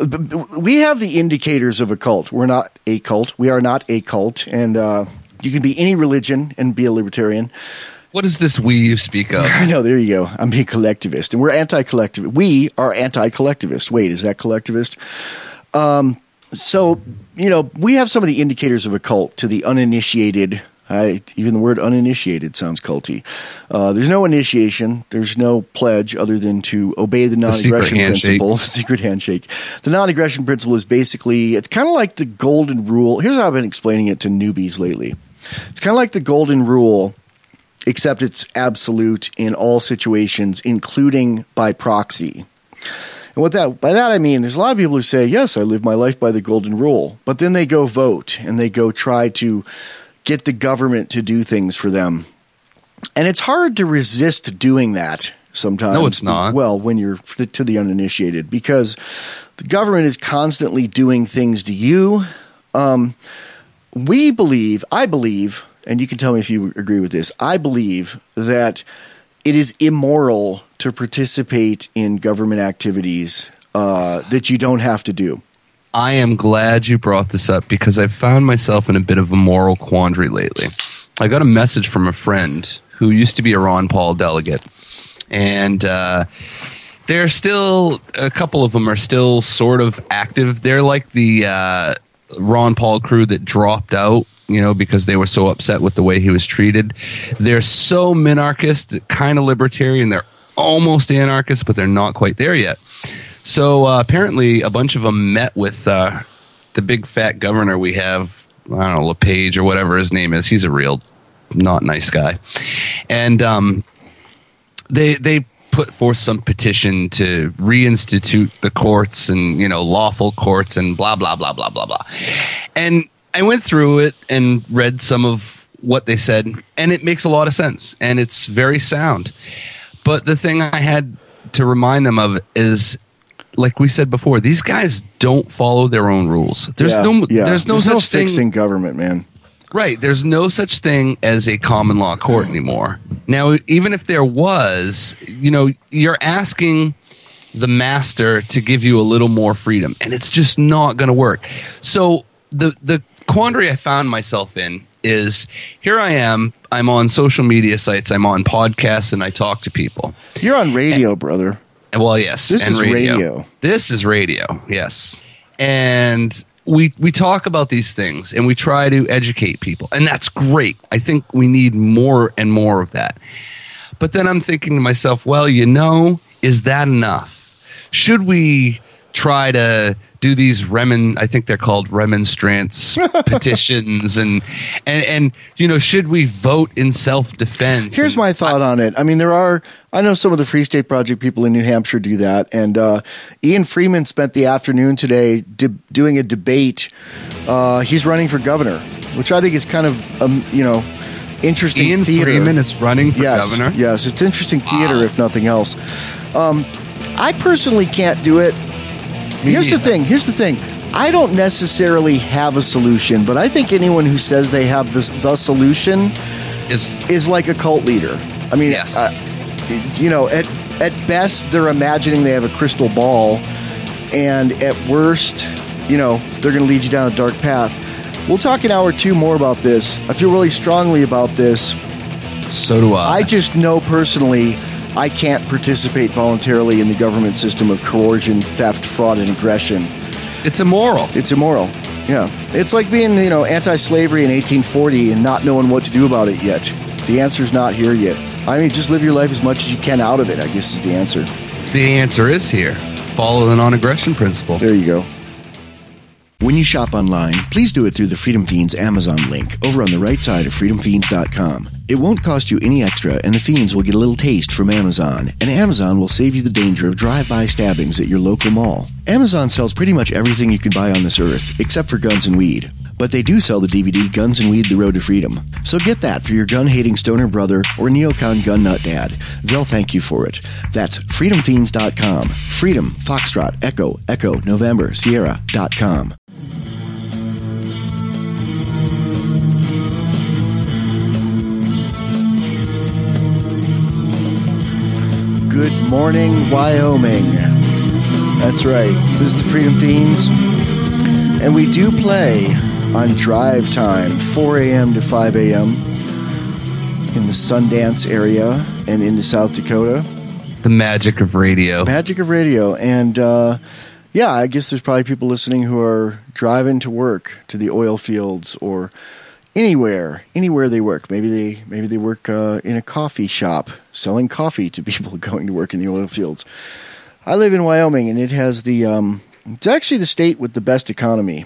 S2: we have the indicators of a cult. We're not a cult. We are not a cult. And uh, you can be any religion and be a libertarian.
S1: What is this we you speak of?
S2: I know, there you go. I'm being collectivist. And we're anti-collectivist. We are anti-collectivist. Wait, is that collectivist? Um, so, you know, we have some of the indicators of a cult to the uninitiated. I, even the word uninitiated sounds culty. Uh, there's no initiation. There's no pledge other than to obey the non-aggression principle. The secret handshake. The non-aggression principle is basically, it's kind of like the golden rule. Here's how I've been explaining it to newbies lately. It's kind of like the golden rule, except it's absolute in all situations, including by proxy. And what that by that I mean, there's a lot of people who say, yes, I live my life by the golden rule. But then they go vote and they go try to get the government to do things for them. And it's hard to resist doing that sometimes.
S1: No, it's not.
S2: Well, when you're to the uninitiated, because the government is constantly doing things to you. Um, we believe, I believe, and you can tell me if you agree with this, I believe that it is immoral to participate in government activities uh, that you don't have to do.
S1: I am glad you brought this up because I've found myself in a bit of a moral quandary lately. I got a message from a friend who used to be a Ron Paul delegate, and uh, they're still, a couple of them are still sort of active. They're like the uh, Ron Paul crew that dropped out, you know, because they were so upset with the way he was treated. They're so minarchist, kind of libertarian. They're almost anarchist, but they're not quite there yet. So uh, apparently a bunch of them met with uh, the big fat governor we have, I don't know, LePage or whatever his name is. He's a real not nice guy. And um, they they put forth some petition to reinstitute the courts and, you know, lawful courts and blah, blah, blah, blah, blah, blah. And I went through it and read some of what they said, and it makes a lot of sense, and it's very sound. But the thing I had to remind them of is, like we said before, these guys don't follow their own rules. There's
S2: yeah,
S1: no,
S2: yeah.
S1: there's no
S2: there's
S1: such
S2: no
S1: thing.
S2: fixing government, man.
S1: Right. There's no such thing as a common law court anymore. Now, even if there was, you know, you're asking the master to give you a little more freedom, and it's just not going to work. So the the quandary I found myself in is, here I am, I'm on social media sites, I'm on podcasts, and I talk to people.
S2: You're on radio, and, brother.
S1: Well, yes.
S2: This
S1: and
S2: is
S1: radio.
S2: radio.
S1: This is radio, yes. And we we talk about these things, and we try to educate people, and that's great. I think we need more and more of that. But then I'm thinking to myself, well, you know, is that enough? Should we try to do these remin I think they're called remonstrance petitions and, and and you know, should we vote in self-defense?
S2: Here's
S1: and
S2: my thought
S1: I,
S2: on it. I mean, there are, I know some of the Free State Project people in New Hampshire do that, and uh, Ian Freeman spent the afternoon today de- doing a debate. Uh, he's running for governor, which I think is kind of um, you know, interesting.
S1: Ian
S2: theater.
S1: Freeman is running for
S2: yes,
S1: governor?
S2: Yes, it's interesting theater,
S1: wow.
S2: if nothing else. Um, I personally can't do it.
S1: Me
S2: Here's
S1: neither.
S2: the thing. Here's the thing. I don't necessarily have a solution, but I think anyone who says they have this, the solution
S1: is
S2: is like a cult leader. I mean,
S1: yes.
S2: uh, you know, at at best they're imagining they have a crystal ball, and at worst, you know, they're going to lead you down a dark path. We'll talk an hour or two more about this. I feel really strongly about this.
S1: So do I.
S2: I just know personally I can't participate voluntarily in the government system of coercion, theft, fraud, and aggression.
S1: It's immoral.
S2: It's immoral. Yeah. It's like being, you know, anti-slavery in eighteen forty and not knowing what to do about it yet. The answer's not here yet. I mean, just live your life as much as you can out of it, I guess is the answer.
S1: The answer is here. Follow the non-aggression principle.
S2: There you go. When you shop online, please do it through the Freedom Fiends Amazon link over on the right side of freedom fiends dot com. It won't cost you any extra, and the Fiends will get a little taste from Amazon, and Amazon will save you the danger of drive-by stabbings at your local mall. Amazon sells pretty much everything you can buy on this earth, except for guns and weed. But they do sell the D V D Guns and Weed: The Road to Freedom. So get that for your gun-hating stoner brother or neocon gun nut dad. They'll thank you for it. That's freedom fiends dot com. Freedom, Foxtrot, Echo, Echo, November, Sierra dot com. Good morning, Wyoming. That's right. This is the Freedom Fiends. And we do play on drive time, four a.m. to five a.m. in the Sundance area and into South Dakota.
S1: The magic of radio.
S2: Magic of radio. And, uh, yeah, I guess there's probably people listening who are driving to work, to the oil fields, or anywhere, anywhere they work. Maybe they maybe they work uh, in a coffee shop, selling coffee to people going to work in the oil fields. I live in Wyoming, and it has the, um, it's actually the state with the best economy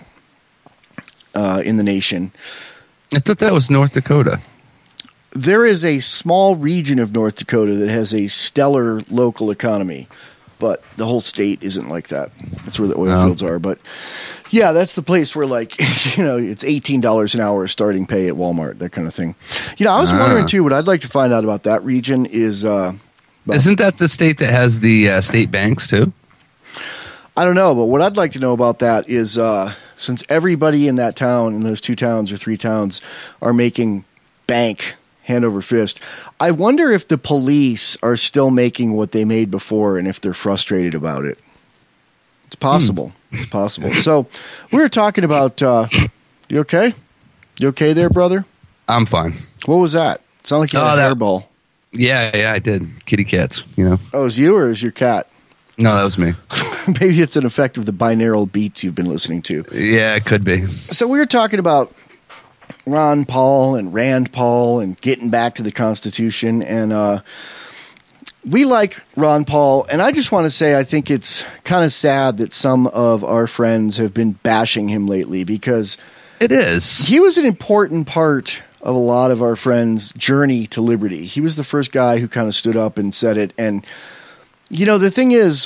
S2: uh, in the nation.
S1: I thought that was North Dakota.
S2: There is a small region of North Dakota that has a stellar local economy, but the whole state isn't like that. That's where the oil
S1: No.
S2: fields are. But yeah, that's the place where, like, you know, it's eighteen dollars an hour starting pay at Walmart, that kind of thing. You know, I was
S1: Ah.
S2: wondering too, what I'd like to find out about that region is, uh, well,
S1: Isn't that the state that has the uh, state banks too?
S2: I don't know, but what I'd like to know about that is, uh, since everybody in that town, in those two towns or three towns, are making bank hand over fist, I wonder if the police are still making what they made before and if they're frustrated about it. It's possible. Hmm. It's possible. So we were talking about, uh, you okay? You okay there, brother?
S1: I'm fine.
S2: What was that? Sound like you had
S1: Oh,
S2: a
S1: that-
S2: hairball.
S1: Yeah, yeah, I did. Kitty cats, you know.
S2: Oh, it was you or is your cat?
S1: No, that was me.
S2: Maybe it's an effect of the binaural beats you've been listening to.
S1: Yeah, it could be.
S2: So we were talking about Ron Paul and Rand Paul and getting back to the Constitution. And uh, we like Ron Paul. And I just want to say I think it's kind of sad that some of our friends have been bashing him lately because
S1: it is.
S2: He was an important part of a lot of our friends' journey to liberty. He was the first guy who kind of stood up and said it. And, you know, the thing is,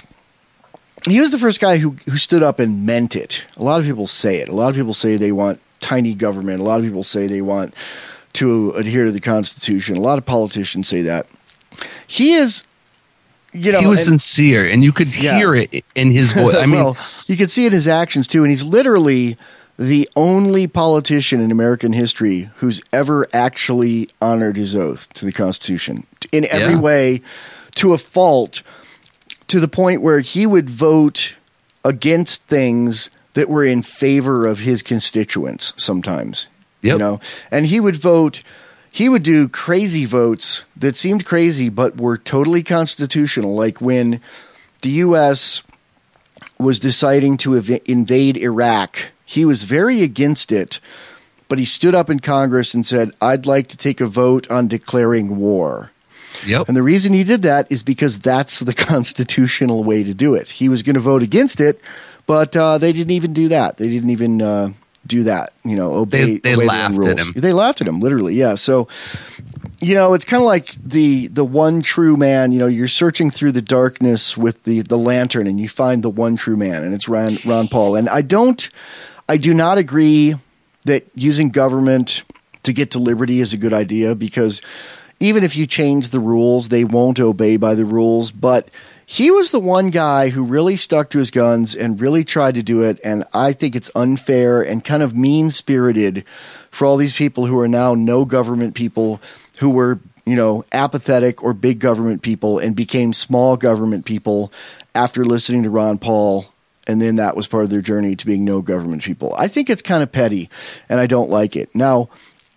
S2: he was the first guy who, who stood up and meant it. A lot of people say it. A lot of people say they want tiny government. A lot of people say they want to adhere to the Constitution. A lot of politicians say that. He is, you know,
S1: he was
S2: and,
S1: sincere, and you could
S2: Yeah.
S1: hear it in his voice. I mean,
S2: well, you can see it in his actions too. And he's literally the only politician in American history who's ever actually honored his oath to the Constitution in every
S1: Yeah.
S2: way, to a fault, to the point where he would vote against things that were in favor of his constituents sometimes.
S1: Yep.
S2: You know, and he would vote, he would do crazy votes that seemed crazy but were totally constitutional, like when the U S was deciding to ev- invade Iraq. He was very against it, but he stood up in Congress and said, I'd like to take a vote on declaring war.
S1: Yep.
S2: And the reason he did that is because that's the constitutional way to do it. He was going to vote against it, but uh, they didn't even do that. They didn't even uh, do that, you know, obey,
S1: They- they
S2: obey
S1: laughed
S2: the
S1: at
S2: rules.
S1: him.
S2: They laughed at him, literally, yeah. So, you know, it's kind of like the the one true man. You know, you're searching through the darkness with the, the lantern and you find the one true man, and it's Ron, Ron Paul. And I don't, I do not agree that using government to get to liberty is a good idea, because even if you change the rules, they won't obey by the rules. But he was the one guy who really stuck to his guns and really tried to do it. And I think it's unfair and kind of mean-spirited for all these people who are now no government people, who were, you know, apathetic or big government people and became small government people after listening to Ron Paul and then that was part of their journey to being no government people. I think it's kind of petty, and I don't like it. Now,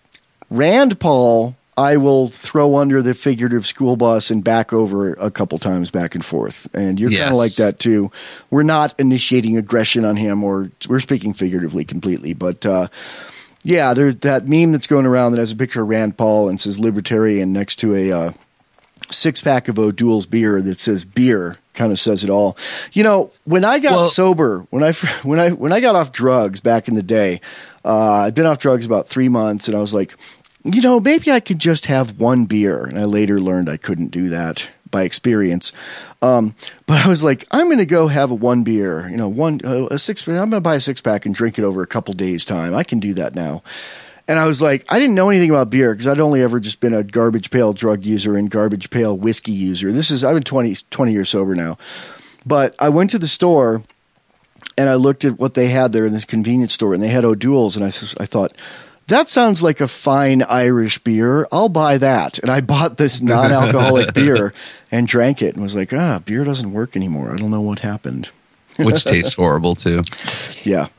S2: Rand Paul, I will throw under the figurative school bus and back over a couple times back and forth. And you're
S1: Yes.
S2: kind of like that too. We're not initiating aggression on him, or we're speaking figuratively completely. But uh, yeah, there's that meme that's going around that has a picture of Rand Paul and says libertarian next to a uh, six pack of O'Doul's beer that says beer. Kind of says it all. You know, when I got
S1: Well-
S2: sober, when I when I when I got off drugs back in the day, uh, I'd been off drugs about three months, and I was like, you know, maybe I could just have one beer. And I later learned I couldn't do that by experience. Um, but I was like, I'm going to go have a one beer, you know, one uh, a six. I'm going to buy a six pack and drink it over a couple days time. I can do that now. And I was like, I didn't know anything about beer because I'd only ever just been a garbage pail drug user and garbage pail whiskey user. This is, I've been twenty, twenty years sober now. But I went to the store and I looked at what they had there in this convenience store, and they had O'Doul's. And I, I thought, that sounds like a fine Irish beer. I'll buy that. And I bought this non-alcoholic beer and drank it and was like, ah, beer doesn't work anymore. I don't know what happened.
S1: Which tastes horrible too.
S2: Yeah.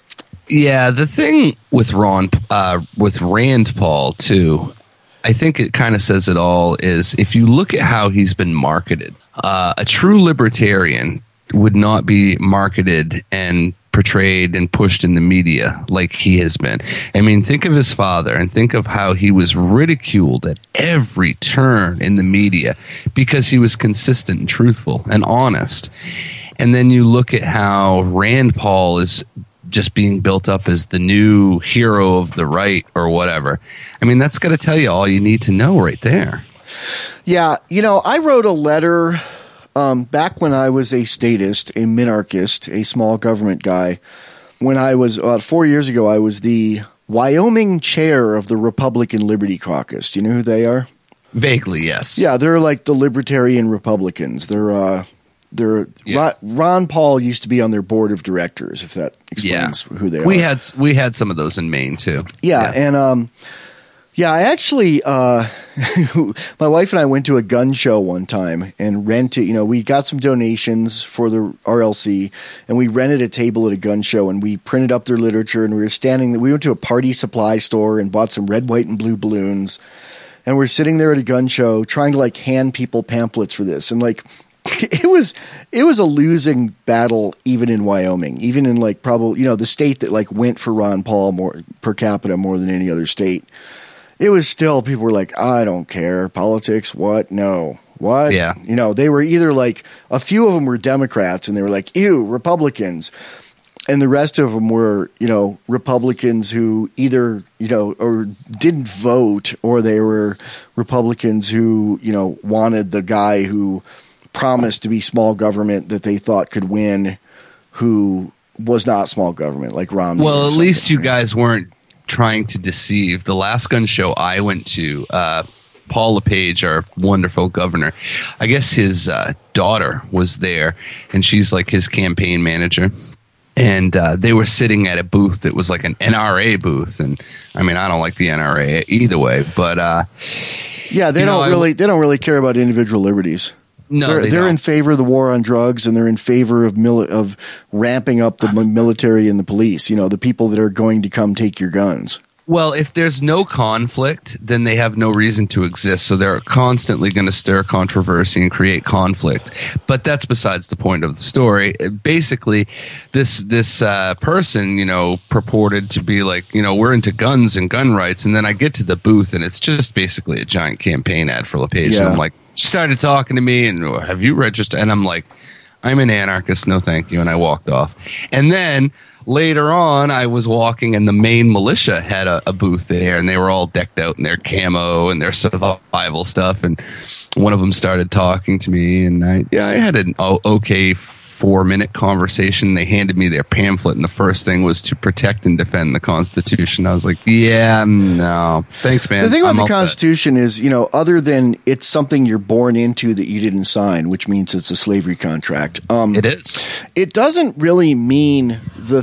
S1: Yeah, the thing with Ron, uh, with Rand Paul too, I think it kind of says it all. Is if you look at how he's been marketed, uh, a true libertarian would not be marketed and portrayed and pushed in the media like he has been. I mean, think of his father and think of how he was ridiculed at every turn in the media because he was consistent and truthful and honest. And then you look at how Rand Paul is just being built up as the new hero of the right or whatever. I mean, that's got to tell you all you need to know right there.
S2: Yeah, you know, I wrote a letter um, back when I was a statist, a minarchist, a small government guy. When I was, about four years ago, I was the Wyoming chair of the Republican Liberty Caucus. Do you know who they are?
S1: Vaguely, yes.
S2: Yeah, they're like the Libertarian Republicans. They're, uh, they're
S1: Yeah.
S2: Ron, Ron Paul used to be on their board of directors, if that explains who they
S1: we
S2: are.
S1: had we had some of those in Maine too.
S2: Yeah, and um, yeah, I actually, uh, my wife and I went to a gun show one time and rented. You know, we got some donations for the R L C, and we rented a table at a gun show, and we printed up their literature, and we were standing. We went to a party supply store and bought some red, white, and blue balloons, and we're sitting there at a gun show trying to like hand people pamphlets for this, and like. It was it was a losing battle even in Wyoming, even in like probably, you know, the state that like went for Ron Paul more per capita more than any other state. It was still, people were like, I don't care. Politics, what? No. What?
S1: Yeah.
S2: You know, they were either like, a few of them were Democrats and they were like, ew, Republicans. And the rest of them were, you know, Republicans who either, you know, or didn't vote, or they were Republicans who, you know, wanted the guy who promised to be small government that they thought could win, who was not small government, like Ron.
S1: Well, at least you guys weren't trying to deceive. The last gun show I went to, uh, Paul LePage, our wonderful governor, I guess his uh, daughter was there, and she's like his campaign manager. And uh, they were sitting at a booth that was like an N R A booth, and I mean, I don't like the N R A either way, but uh,
S2: yeah, they don't know, really, I, they don't really care about individual liberties.
S1: No,
S2: they're,
S1: they
S2: they're
S1: don't.
S2: in favor of the war on drugs, and they're in favor of mili- of ramping up the military and the police. You know, the people that are going to come take your guns.
S1: Well, if there's no conflict, then they have no reason to exist. So they're constantly going to stir controversy and create conflict. But that's besides the point of the story. Basically, this this uh, person, you know, purported to be like, you know, we're into guns and gun rights. And then I get to the booth, and it's just basically a giant campaign ad for LePage.
S2: Yeah.
S1: And I'm like, she started talking to me, and have you registered? And I'm like, I'm an anarchist, no thank you. And I walked off. And then later on, I was walking, and the Maine militia had a, a booth there, and they were all decked out in their camo and their survival stuff. And one of them started talking to me, and I, yeah, I had an o- okay four-minute conversation. They handed me their pamphlet, and the first thing was to protect and defend the Constitution. I was like, yeah, no, thanks, man.
S2: The thing about
S1: I'm
S2: the
S1: all set.
S2: Constitution is, you know, other than it's something you're born into that you didn't sign, which means it's a slavery contract. Um,
S1: It is.
S2: It doesn't really mean the.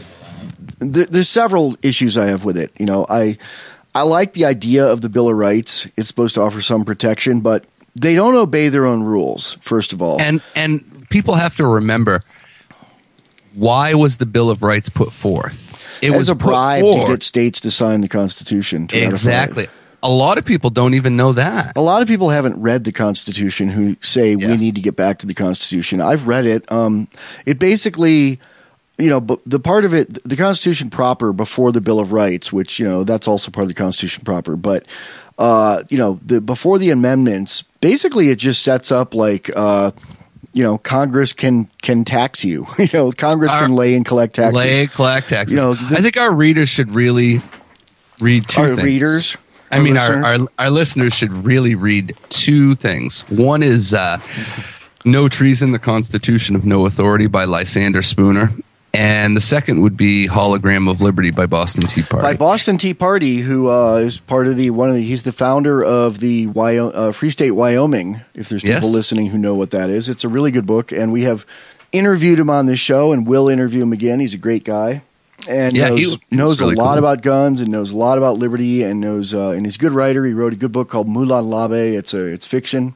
S2: Th- there's several issues I have with it. You know, I I like the idea of the Bill of Rights. It's supposed to offer some protection, but they don't obey their own rules. First of all,
S1: And and people have to remember, why was the Bill of Rights put forth? It
S2: As
S1: was
S2: a
S1: put
S2: bribe
S1: forth-
S2: to get states to sign the Constitution. To ratify it.
S1: Exactly. A lot of people don't even know that.
S2: A lot of people haven't read the Constitution who say we
S1: Yes.
S2: need to get back to the Constitution. I've read it. Um, it basically, you know, but the part of it, the Constitution proper before the Bill of Rights, which, you know, that's also part of the Constitution proper. But, uh, you know, the before the amendments, basically it just sets up like, uh, you know, Congress can can tax you. You know, Congress
S1: Our-
S2: can lay and collect taxes.
S1: Lay, collect taxes.
S2: You know, the-
S1: I think our readers should really read two
S2: Our
S1: things.
S2: readers?
S1: I
S2: Our
S1: mean, our,
S2: listeners?
S1: our our listeners should really read two things. One is uh, No Treason, the Constitution of No Authority by Lysander Spooner. And the second would be Hologram of Liberty by Boston Tea Party.
S2: By Boston Tea Party, who uh, is part of the one of the he's the founder of the Wyo- uh, Free State Wyoming. If there's people
S1: Yes.
S2: listening who know what that is, it's a really good book, and we have interviewed him on this show, and will interview him again. He's a great guy, and
S1: Yeah, he
S2: knows,
S1: was- he
S2: knows
S1: was really
S2: a lot
S1: cool.
S2: about guns, and knows a lot about liberty, and knows uh, and he's a good writer. He wrote a good book called Mulan Labe. It's a it's fiction.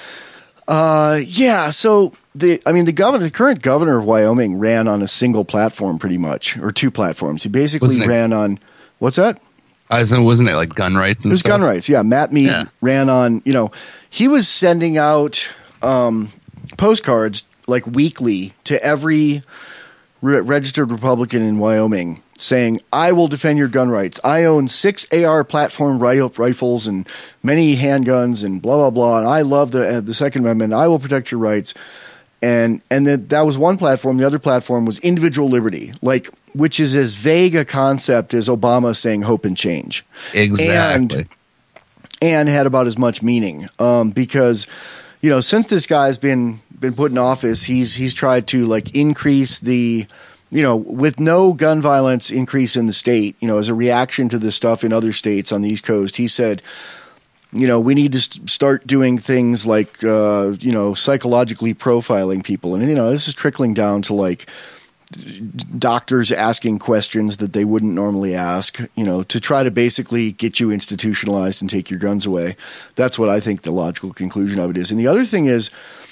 S2: Uh, yeah. So the, I mean, the governor, the current governor of Wyoming ran on a single platform pretty much, or two platforms. He basically
S1: Wasn't it-
S2: ran on, what's that?
S1: I was, wasn't it like gun rights and
S2: It was
S1: stuff?
S2: gun rights. Yeah. Matt Mead
S1: Yeah.
S2: ran on, you know, he was sending out, um, postcards like weekly to every re- registered Republican in Wyoming saying, I will defend your gun rights. I own six A R platform ri- rifles and many handguns and blah, blah, blah. And I love the, uh, the Second Amendment. I will protect your rights. And, and then that was one platform. The other platform was individual liberty, like, which is as vague a concept as Obama saying hope and change.
S1: Exactly.
S2: And, and had about as much meaning, um, because, you know, since this guy's been, been put in office, he's, he's tried to like increase the, you know, with no gun violence increase in the state, you know, as a reaction to the stuff in other states on the East Coast, he said, you know, we need to st- start doing things like, uh, you know, psychologically profiling people. And, you know, this is trickling down to like d- doctors asking questions that they wouldn't normally ask, you know, to try to basically get you institutionalized and take your guns away. That's what I think the logical conclusion of it is. And the other thing is,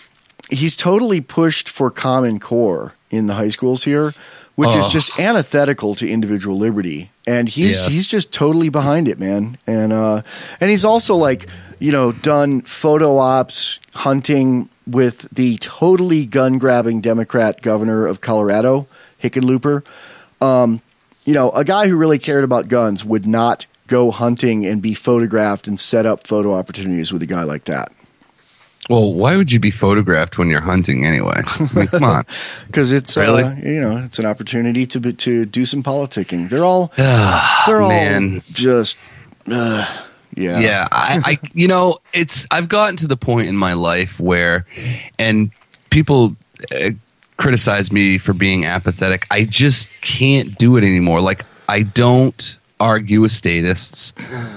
S2: he's totally pushed for Common Core in the high schools here, which is
S1: Oh.
S2: just antithetical to individual liberty. And he's
S1: Yes.
S2: he's just totally behind it, man. And uh, and he's also like, you know, done photo ops hunting with the totally gun grabbing Democrat governor of Colorado, Hickenlooper. Um, you know, a guy who really cared about guns would not go hunting and be photographed and set up photo opportunities with a guy like that.
S1: Well, why would you be photographed when you're hunting anyway? I mean, come on.
S2: Because it's
S1: Really?
S2: uh, you know, it's an opportunity to be, to do some politicking. They're all they're all
S1: man.
S2: just uh, yeah
S1: Yeah, I, I, you know, it's. I've gotten to the point in my life where, and people uh, criticize me for being apathetic. I just can't do it anymore. Like, I don't argue with statists.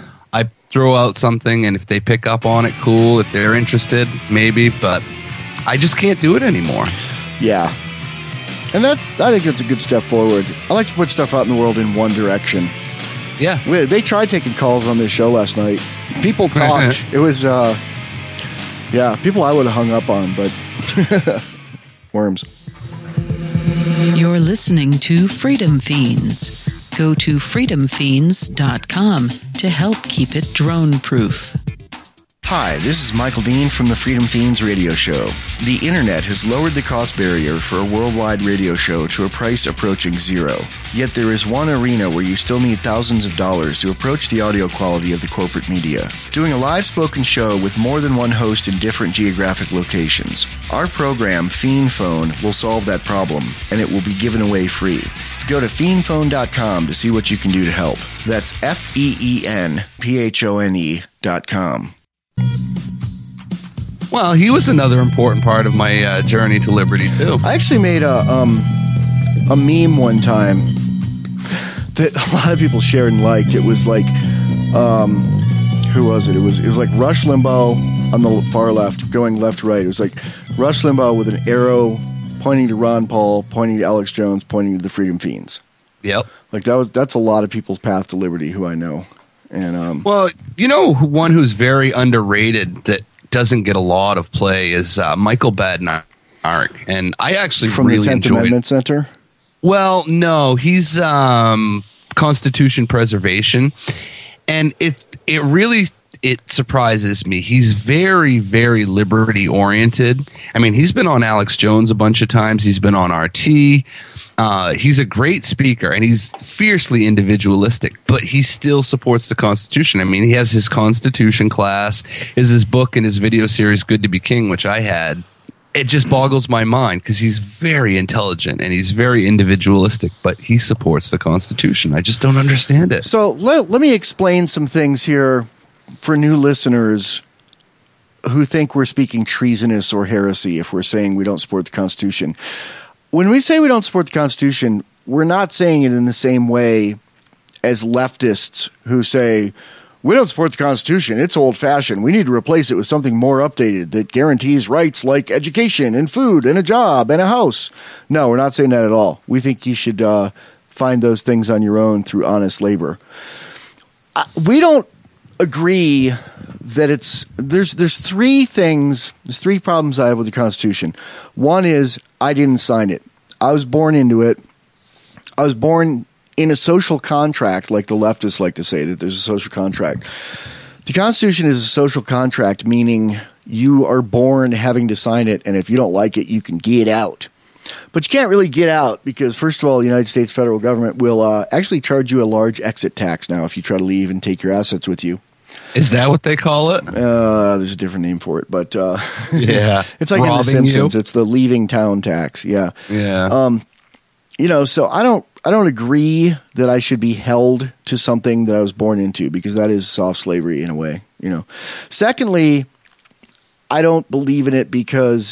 S1: I throw out something, and if they pick up on it, cool. If they're interested, maybe. But I just can't do it anymore.
S2: yeah. And that's I think it's a good step forward. I like to put stuff out in the world in one direction.
S1: Yeah,
S2: We- They tried taking calls on this show last night. People talked. It was uh, yeah, people I would have hung up on, but worms.
S9: You're listening to Freedom Fiends. Go to freedom fiends dot com to help keep it drone-proof.
S2: Hi, this is Michael Dean from the Freedom Fiends radio show. The internet has lowered the cost barrier for a worldwide radio show to a price approaching zero. Yet there is one arena where you still need thousands of dollars to approach the audio quality of the corporate media. Doing a live spoken show with more than one host in different geographic locations. Our program, Fiend Phone, will solve that problem, and it will be given away free. Go to fiend phone dot com to see what you can do to help. That's F E E N P H O N E dot com.
S1: well, he was another important part of my uh, journey to liberty too.
S2: I actually made a um, a meme one time that a lot of people shared and liked. It was like, um, who was it? It was it was like Rush Limbaugh on the far left, going left right. It was like Rush Limbaugh with an arrow pointing to Ron Paul, pointing to Alex Jones, pointing to the Freedom Fiends.
S1: Yep.
S2: Like that was that's a lot of people's path to liberty who I know. And um,
S1: Well, you know, who- one who's very underrated that doesn't get a lot of play is uh, Michael Badnarik, and I actually
S2: from
S1: really
S2: the Tenth
S1: enjoyed.
S2: Amendment Center.
S1: Well, no, he's um, Constitution preservation, and it it really it surprises me. He's very, very liberty oriented. I mean, he's been on Alex Jones a bunch of times. He's been on R T. Uh, he's a great speaker, and he's fiercely individualistic, but he still supports the Constitution. I mean, he has his Constitution class, is his book and his video series, Good to be King, which I had. It just boggles my mind because he's very intelligent and he's very individualistic, but he supports the Constitution. I just don't understand it.
S2: So let, let me explain some things here for new listeners who think we're speaking treasonous or heresy if we're saying we don't support the Constitution. When we say we don't support the Constitution, we're not saying it in the same way as leftists who say, we don't support the Constitution. It's old-fashioned. We need to replace it with something more updated that guarantees rights like education and food and a job and a house. No, we're not saying that at all. We think you should uh, find those things on your own through honest labor. Uh, we don't agree that it's there's there's three things, there's three problems I have with the Constitution. One is I didn't sign it. I was born into it. I was born in a social contract, like the leftists like to say, that there's a social contract. The Constitution is a social contract, meaning you are born having to sign it, and if you don't like it, you can get out. But you can't really get out because, first of all, the United States federal government will uh, actually charge you a large exit tax now if you try to leave and take your assets with you.
S1: Is that what they call it?
S2: Uh, there's a different name for it, but uh,
S1: yeah,
S2: it's like
S1: Robbing
S2: in The Simpsons.
S1: you?
S2: It's the leaving town tax. Yeah,
S1: yeah.
S2: Um, you know, so I don't, I don't agree that I should be held to something that I was born into because that is soft slavery in a way. You know. Secondly, I don't believe in it because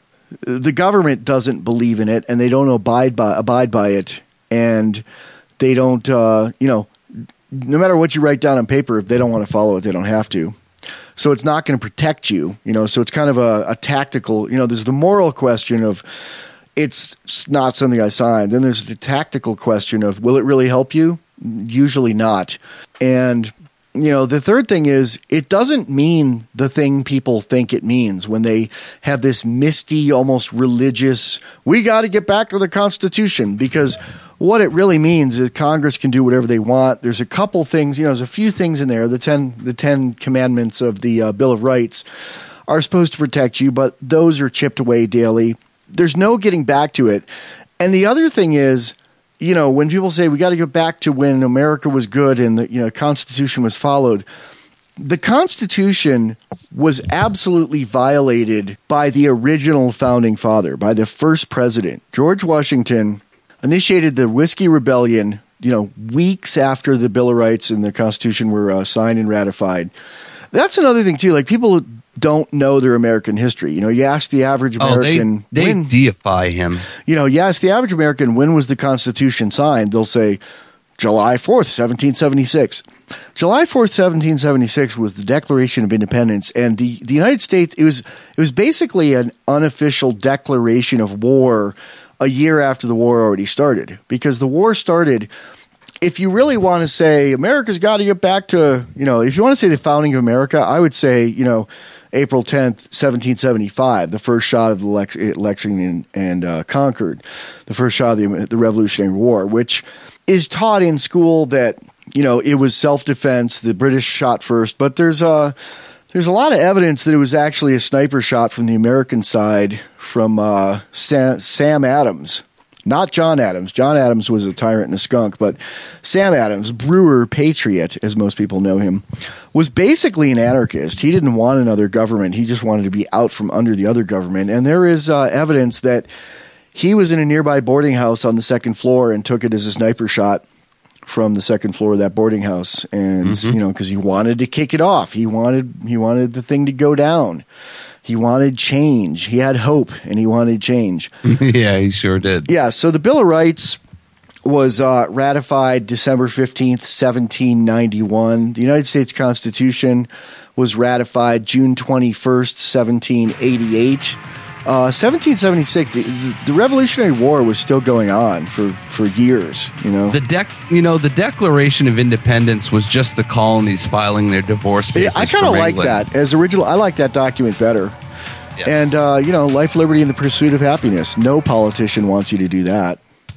S2: the government doesn't believe in it and they don't abide by abide by it, and they don't. Uh, you know. No matter what you write down on paper, if they don't want to follow it, they don't have to. So it's not going to protect you, you know. So it's kind of a, a tactical, you know. There's the moral question of it's not something I signed. Then there's the tactical question of will it really help you? Usually not. And you know, the third thing is it doesn't mean the thing people think it means when they have this misty, almost religious. We got to get back to the Constitution because. What it really means is Congress can do whatever they want. There's a couple things, you know, there's a few things in there. The ten, the ten commandments of the uh, Bill of Rights are supposed to protect you, but those are chipped away daily. There's no getting back to it. And the other thing is, you know, when people say we got to get back to when America was good and the you know Constitution was followed, the Constitution was absolutely violated by the original founding father, by the first president, George Washington. Initiated the Whiskey Rebellion, you know, weeks after the Bill of Rights and the Constitution were uh, signed and ratified. That's another thing too. Like people don't know their American history. You know, you ask the average American,
S1: oh, they, they
S2: when,
S1: deify him.
S2: You know, you ask the average American when was the Constitution signed? They'll say July fourth, seventeen seventy-six. July fourth, seventeen seventy-six was the Declaration of Independence, and the the United States. It was it was basically an unofficial declaration of war. A year after the war already started, because the war started. If you really want to say America's got to get back to, you know, if you want to say the founding of America, I would say, you know, April tenth, seventeen seventy-five, the first shot of the Lex- Lexington and uh, Concord, the first shot of the, the Revolutionary War, which is taught in school that, you know, it was self-defense. The British shot first, but there's a There's a lot of evidence that it was actually a sniper shot from the American side from uh, Sam, Sam Adams, not John Adams. John Adams was a tyrant and a skunk, but Sam Adams, brewer patriot, as most people know him, was basically an anarchist. He didn't want another government. He just wanted to be out from under the other government. And there is uh, evidence that he was in a nearby boarding house on the second floor and took it as a sniper shot from the second floor of that boarding house, and mm-hmm. you know, because he wanted to kick it off, he wanted he wanted the thing to go down, he wanted change, he had hope, and he wanted change.
S1: Yeah, he sure did.
S2: Yeah, so the Bill of Rights was uh, ratified December fifteenth, seventeen ninety-one. The United States Constitution was ratified June twenty-first, seventeen eighty-eight. Uh, seventeen seventy-six, the, the Revolutionary War was still going on for, for years, you know.
S1: The dec, you know, the Declaration of Independence was just the colonies filing their divorce papers.
S2: Yeah, I kind of like
S1: England.
S2: that as original. I like that document better.
S1: Yes.
S2: And uh, you know, life, liberty, and the pursuit of happiness. No politician wants you to do that.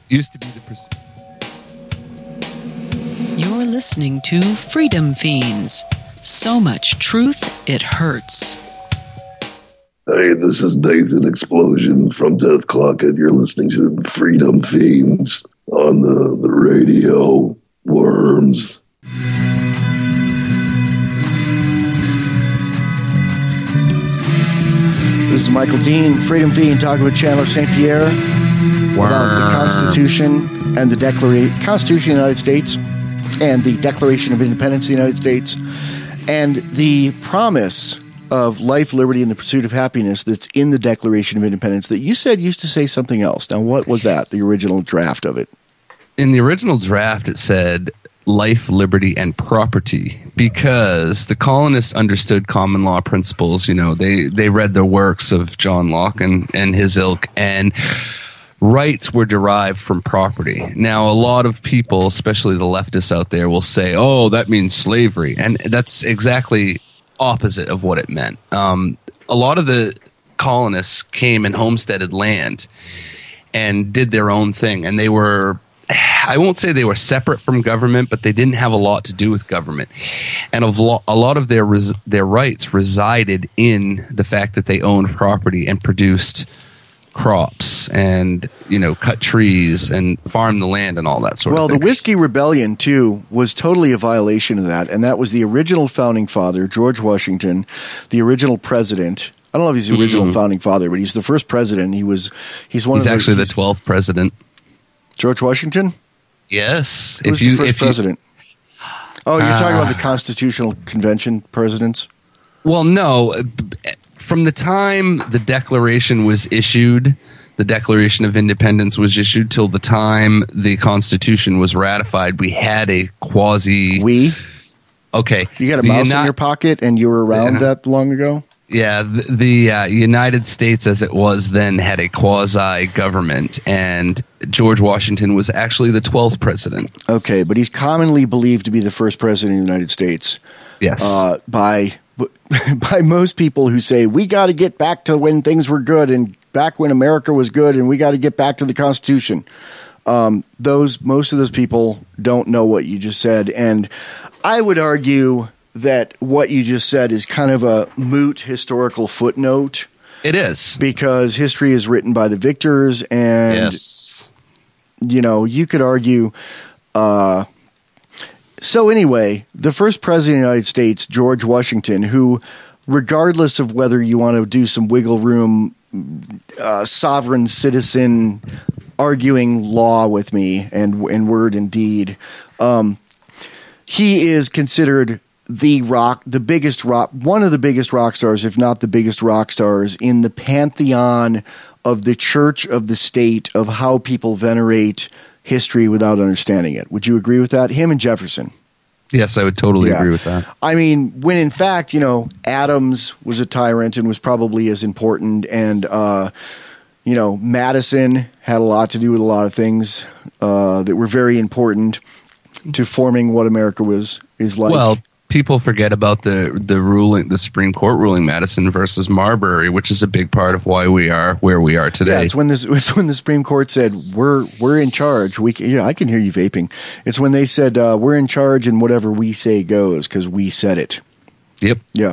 S1: Used to be the pursuit.
S9: You're listening to Freedom Fiends. So much truth, it hurts.
S11: Hey, this is Nathan Explosion from Death Clock, and you're listening to the Freedom Fiends on the, the radio. Worms.
S2: This is Michael Dean, Freedom Fiend, talking with Chandler Saint Pierre about the Constitution and the Declaration, Constitution of the United States and the Declaration of Independence of the United States and the promise of life, liberty, and the pursuit of happiness that's in the Declaration of Independence that you said used to say something else. Now, what was that, the original draft of it?
S1: In the original draft, it said life, liberty, and property, because the colonists understood common law principles. You know, they, they read the works of John Locke and, and his ilk, and rights were derived from property. Now, a lot of people, especially the leftists out there, will say, oh, that means slavery. And that's exactly opposite of what it meant. Um, a lot of the colonists came and homesteaded land and did their own thing, and they were, I won't say they were separate from government, but they didn't have a lot to do with government. And a lot of their res- their rights resided in the fact that they owned property and produced crops and, you know, cut trees and farm the land and all that sort
S2: well,
S1: of thing.
S2: Well, the Whiskey Rebellion, too, was totally a violation of that, and that was the original founding father, George Washington, the original president. I don't know if he's the original mm-hmm. founding father, but he's the first president. He was. He's one.
S1: He's
S2: of
S1: actually
S2: the,
S1: the twelfth president.
S2: George Washington?
S1: Yes.
S2: Who was
S1: if you,
S2: the first
S1: if
S2: president? You, oh, you're uh, talking about the Constitutional Convention presidents?
S1: Well, no. From the time the Declaration was issued, the Declaration of Independence was issued, till the time the Constitution was ratified, we had a quasi...
S2: We?
S1: Okay.
S2: You got a mouse uni- in your pocket and you were around uh, that long ago?
S1: Yeah, the, the uh, United States, as it was then, had a quasi-government, and George Washington was actually the twelfth president.
S2: Okay, but he's commonly believed to be the first president of the United States.
S1: Yes.
S2: Uh, by by most people who say, we got to get back to when things were good and back when America was good and we got to get back to the Constitution. Um, those most of those people don't know what you just said, and I would argue that what you just said is kind of a moot historical footnote.
S1: It is.
S2: Because history is written by the victors, and,
S1: yes.
S2: you know, you could argue. Uh, so anyway, the first president of the United States, George Washington, who, regardless of whether you want to do some wiggle room, uh, sovereign citizen arguing law with me and in word and deed, um, he is considered the rock, the biggest rock, one of the biggest rock stars, if not the biggest rock stars, in the pantheon of the church of the state of how people venerate history without understanding it. Would you agree with that? Him and Jefferson.
S1: Yes, I would totally yeah. agree with that.
S2: I mean, when in fact, you know, Adams was a tyrant and was probably as important, and uh, you know, Madison had a lot to do with a lot of things uh, that were very important to forming what America was is like.
S1: Well, people forget about the the ruling, the Supreme Court ruling, Madison versus Marbury, which is a big part of why we are where we are today.
S2: Yeah, it's when this it's when the Supreme Court said we're we're in charge. We can, yeah, I can hear you vaping. It's when they said uh, we're in charge and whatever we say goes because we said it.
S1: Yep.
S2: Yeah.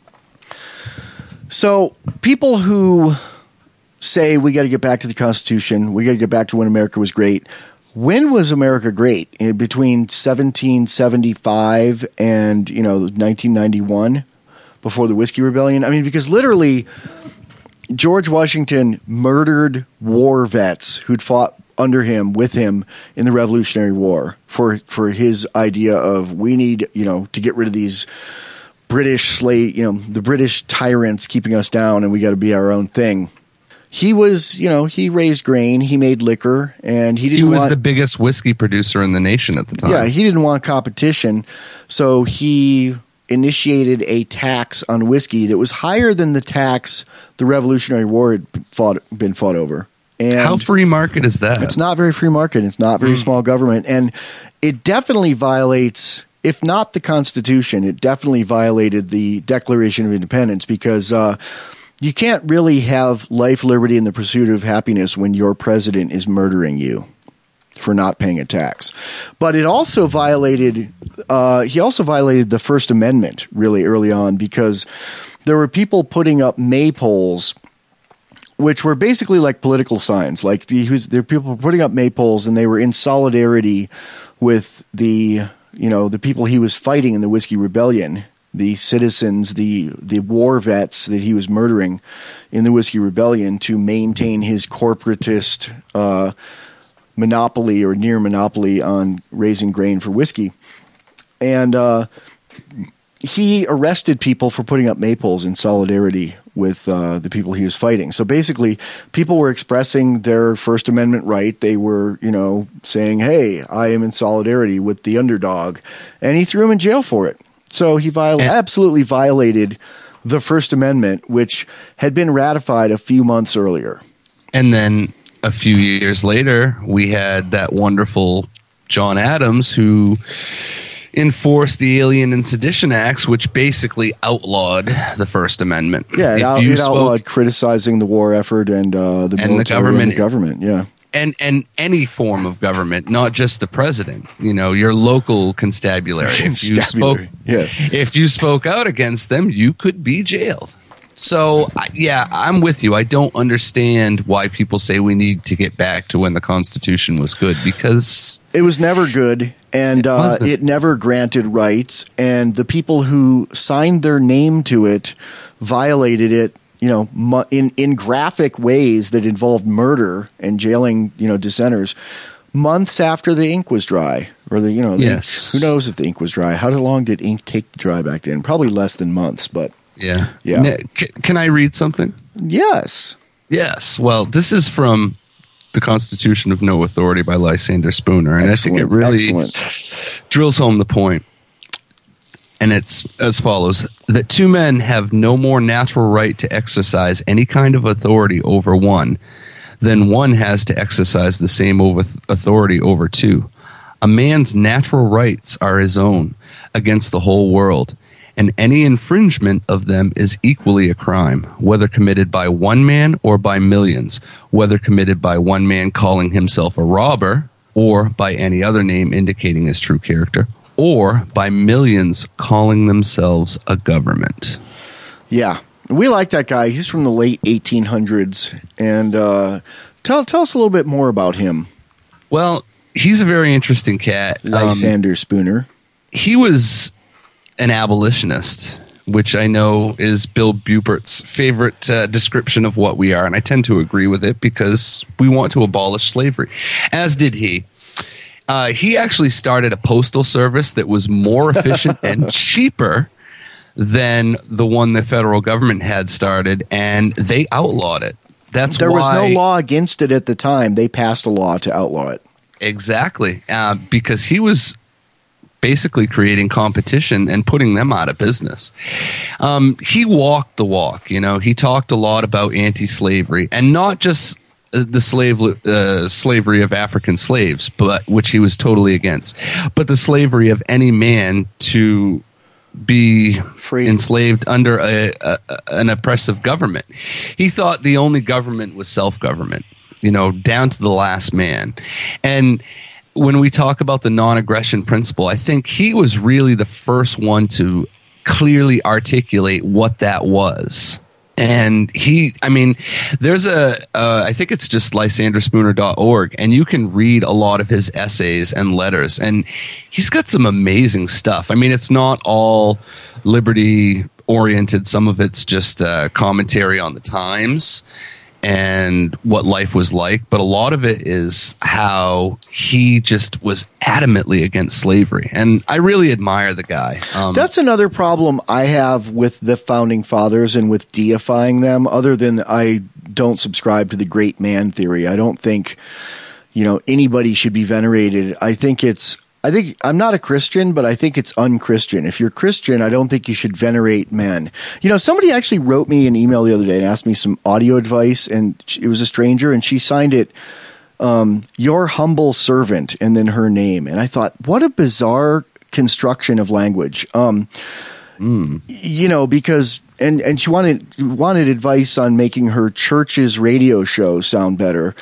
S2: So people who say we got to get back to the Constitution, we got to get back to when America was great. When was America great? In between seventeen seventy-five and, you know, nineteen ninety-one, before the Whiskey Rebellion? I mean, because literally George Washington murdered war vets who'd fought under him, with him in the Revolutionary War for, for his idea of we need, you know, to get rid of these British slave, you know, the British tyrants keeping us down, and we got to be our own thing. He was, you know, he raised grain, he made liquor, and he didn't
S1: He was
S2: want,
S1: the biggest whiskey producer in the nation at the time.
S2: Yeah, he didn't want competition, so he initiated a tax on whiskey that was higher than the tax the Revolutionary War had fought, been fought over. And
S1: how free market is that?
S2: It's not very free market. It's not very mm. small government, and it definitely violates, if not the Constitution, it definitely violated the Declaration of Independence, because uh, you can't really have life, liberty, and the pursuit of happiness when your president is murdering you. for not paying a tax. But it also violated, uh, he also violated the First Amendment really early on, because there were people putting up maypoles, which were basically like political signs. Like the, who's, there were people putting up maypoles, and they were in solidarity with the, you know, the people he was fighting in the Whiskey Rebellion, the citizens, the the war vets that he was murdering in the Whiskey Rebellion to maintain his corporatist uh, monopoly or near monopoly on raising grain for whiskey. And uh, he arrested people for putting up maypoles in solidarity with uh, the people he was fighting. So basically, people were expressing their First Amendment right. They were, you know, saying, hey, I am in solidarity with the underdog. And he threw him in jail for it. So he viol- absolutely violated the First Amendment, which had been ratified a few months earlier.
S1: And then a few years later, we had that wonderful John Adams who enforced the Alien and Sedition Acts, which basically outlawed the First Amendment.
S2: Yeah, it,
S1: if
S2: out,
S1: you
S2: it
S1: spoke,
S2: outlawed criticizing the war effort and uh, the
S1: and
S2: military
S1: the government,
S2: and the government. Yeah.
S1: And and any form of government, not just the president. You know, your local constabulary. If you spoke,
S2: yeah.
S1: if you spoke out against them, you could be jailed. So yeah, I'm with you. I don't understand why people say we need to get back to when the Constitution was good, because
S2: it was never good, and
S1: it,
S2: uh, it never granted rights, and the people who signed their name to it violated it. You know, in, in graphic ways that involved murder and jailing, you know, dissenters months after the ink was dry, or the, you know, the,
S1: yes.
S2: who knows if the ink was dry? How long did ink take to dry back then? Probably less than months, but
S1: yeah,
S2: yeah.
S1: Now, c- can I read something?
S2: Yes,
S1: yes. Well, this is from The Constitution of No Authority by Lysander Spooner, and
S2: excellent,
S1: I think it really
S2: excellent.
S1: drills home the point. And it's as follows: that two men have no more natural right to exercise any kind of authority over one than one has to exercise the same over authority over two. A man's natural rights are his own against the whole world, and any infringement of them is equally a crime, whether committed by one man or by millions, whether committed by one man calling himself a robber or by any other name indicating his true character, or by millions calling themselves a government.
S2: Yeah, we like that guy. He's from the late eighteen hundreds. And uh, tell tell us a little bit more about him.
S1: Well, he's a very interesting cat.
S2: Lysander
S1: um,
S2: Spooner.
S1: He was an abolitionist, which I know is Bill Bupert's favorite uh, description of what we are. And I tend to agree with it because we want to abolish slavery, as did he. Uh, he actually started a postal service that was more efficient and cheaper than the one the federal government had started, and they outlawed it. That's
S2: there
S1: why,
S2: was no law against it at the time. They passed a law to outlaw it.
S1: Exactly, uh, because he was basically creating competition and putting them out of business. Um, he walked the walk. You know, he talked a lot about anti-slavery, and not just the slave uh, slavery of African slaves, but which he was totally against, but the slavery of any man to be
S2: free,
S1: enslaved under a, a, an oppressive government. He thought the only government was self-government, you know, down to the last man. And when we talk about the non-aggression principle, I think he was really the first one to clearly articulate what that was. And he, I mean, there's a, uh, I think it's just lysander spooner dot org, and you can read a lot of his essays and letters, and he's got some amazing stuff. I mean, it's not all liberty oriented. Some of it's just uh, commentary on the times and what life was like, but a lot of it is how he just was adamantly against slavery, and I really admire the guy. Um,
S2: That's another problem I have with the Founding Fathers and with deifying them, other than I don't subscribe to the great man theory. I don't think, you know, anybody should be venerated. I think it's I think I'm not a Christian, but I think it's unchristian. If you're Christian, I don't think you should venerate men. You know, somebody actually wrote me an email the other day and asked me some audio advice, and it was a stranger, and she signed it, um, your humble servant, and then her name. And I thought, what a bizarre construction of language. Um, mm. You know, because, and, and she wanted, wanted advice on making her church's radio show sound better.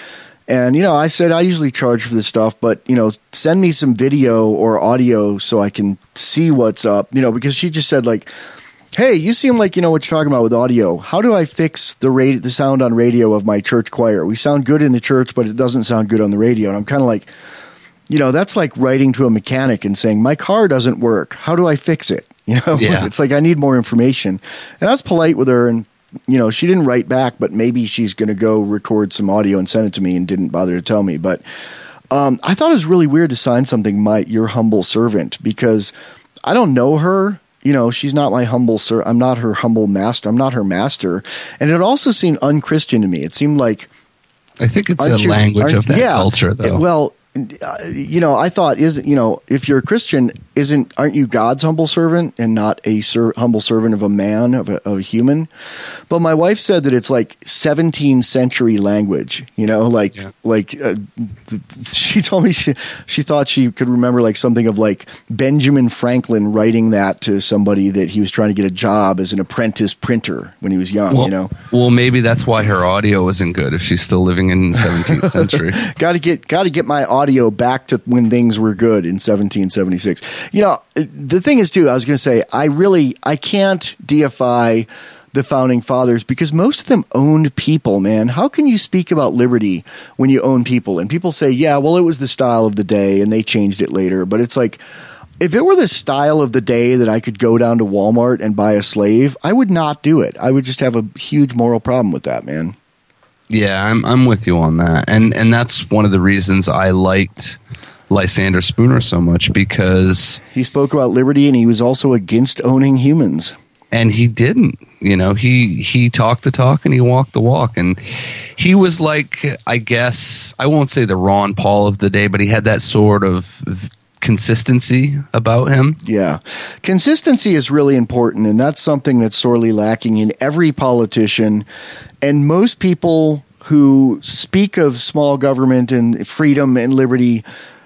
S2: And, you know, I said, I usually charge for this stuff, but, you know, send me some video or audio so I can see what's up, you know, because she just said, like, hey, you seem like you know what you're talking about with audio. How do I fix the radio, the sound on radio of my church choir? We sound good in the church, but it doesn't sound good on the radio. And I'm kind of like, you know, that's like writing to a mechanic and saying, my car doesn't work. How do I fix it? You know,
S1: Yeah.
S2: It's like I need more information. And I was polite with her, and, you know, she didn't write back, but maybe she's going to go record some audio and send it to me, and didn't bother to tell me. But um, I thought it was really weird to sign something, my your humble servant, because I don't know her. You know, she's not my humble sir. I'm not her humble master. I'm not her master. And it also seemed unchristian to me. It seemed like,
S1: I think it's
S2: aren't
S1: the
S2: you-
S1: language
S2: aren't-
S1: of that
S2: yeah,
S1: culture, though.
S2: Well, uh, you know, I thought, is you know, if you're a Christian, isn't aren't you God's humble servant and not a ser- humble servant of a man, of a, of a human? But my wife said that it's like seventeenth century language. You know, like
S1: Yeah.
S2: like uh, th- she told me she she thought she could remember like something of like Benjamin Franklin writing that to somebody that he was trying to get a job as an apprentice printer when he was young.
S1: well,
S2: you know.
S1: well, maybe that's why her audio isn't good if she's still living in the seventeenth century.
S2: Got to get got to get my audio back to when things were good in seventeen seventy-six. You know, the thing is too, I was going to say, I really I can't deify the founding fathers because most of them owned people, man. How can you speak about liberty when you own people? And people say, yeah, well, it was the style of the day and they changed it later. But it's like, if it were the style of the day that I could go down to Walmart and buy a slave, I would not do it. I would just have a huge moral problem with that, man.
S1: Yeah, I'm I'm with you on that, and and that's one of the reasons I liked Lysander Spooner so much, because
S2: He spoke about liberty and he was also against owning humans.
S1: and he didn't, you know, he he talked the talk and he walked the walk, and he was like, I guess I won't say the Ron Paul of the day, but he had that sort of consistency about him.
S2: Yeah. Consistency is really important, and that's something that's sorely lacking in every politician. And most people who speak of small government and freedom and liberty,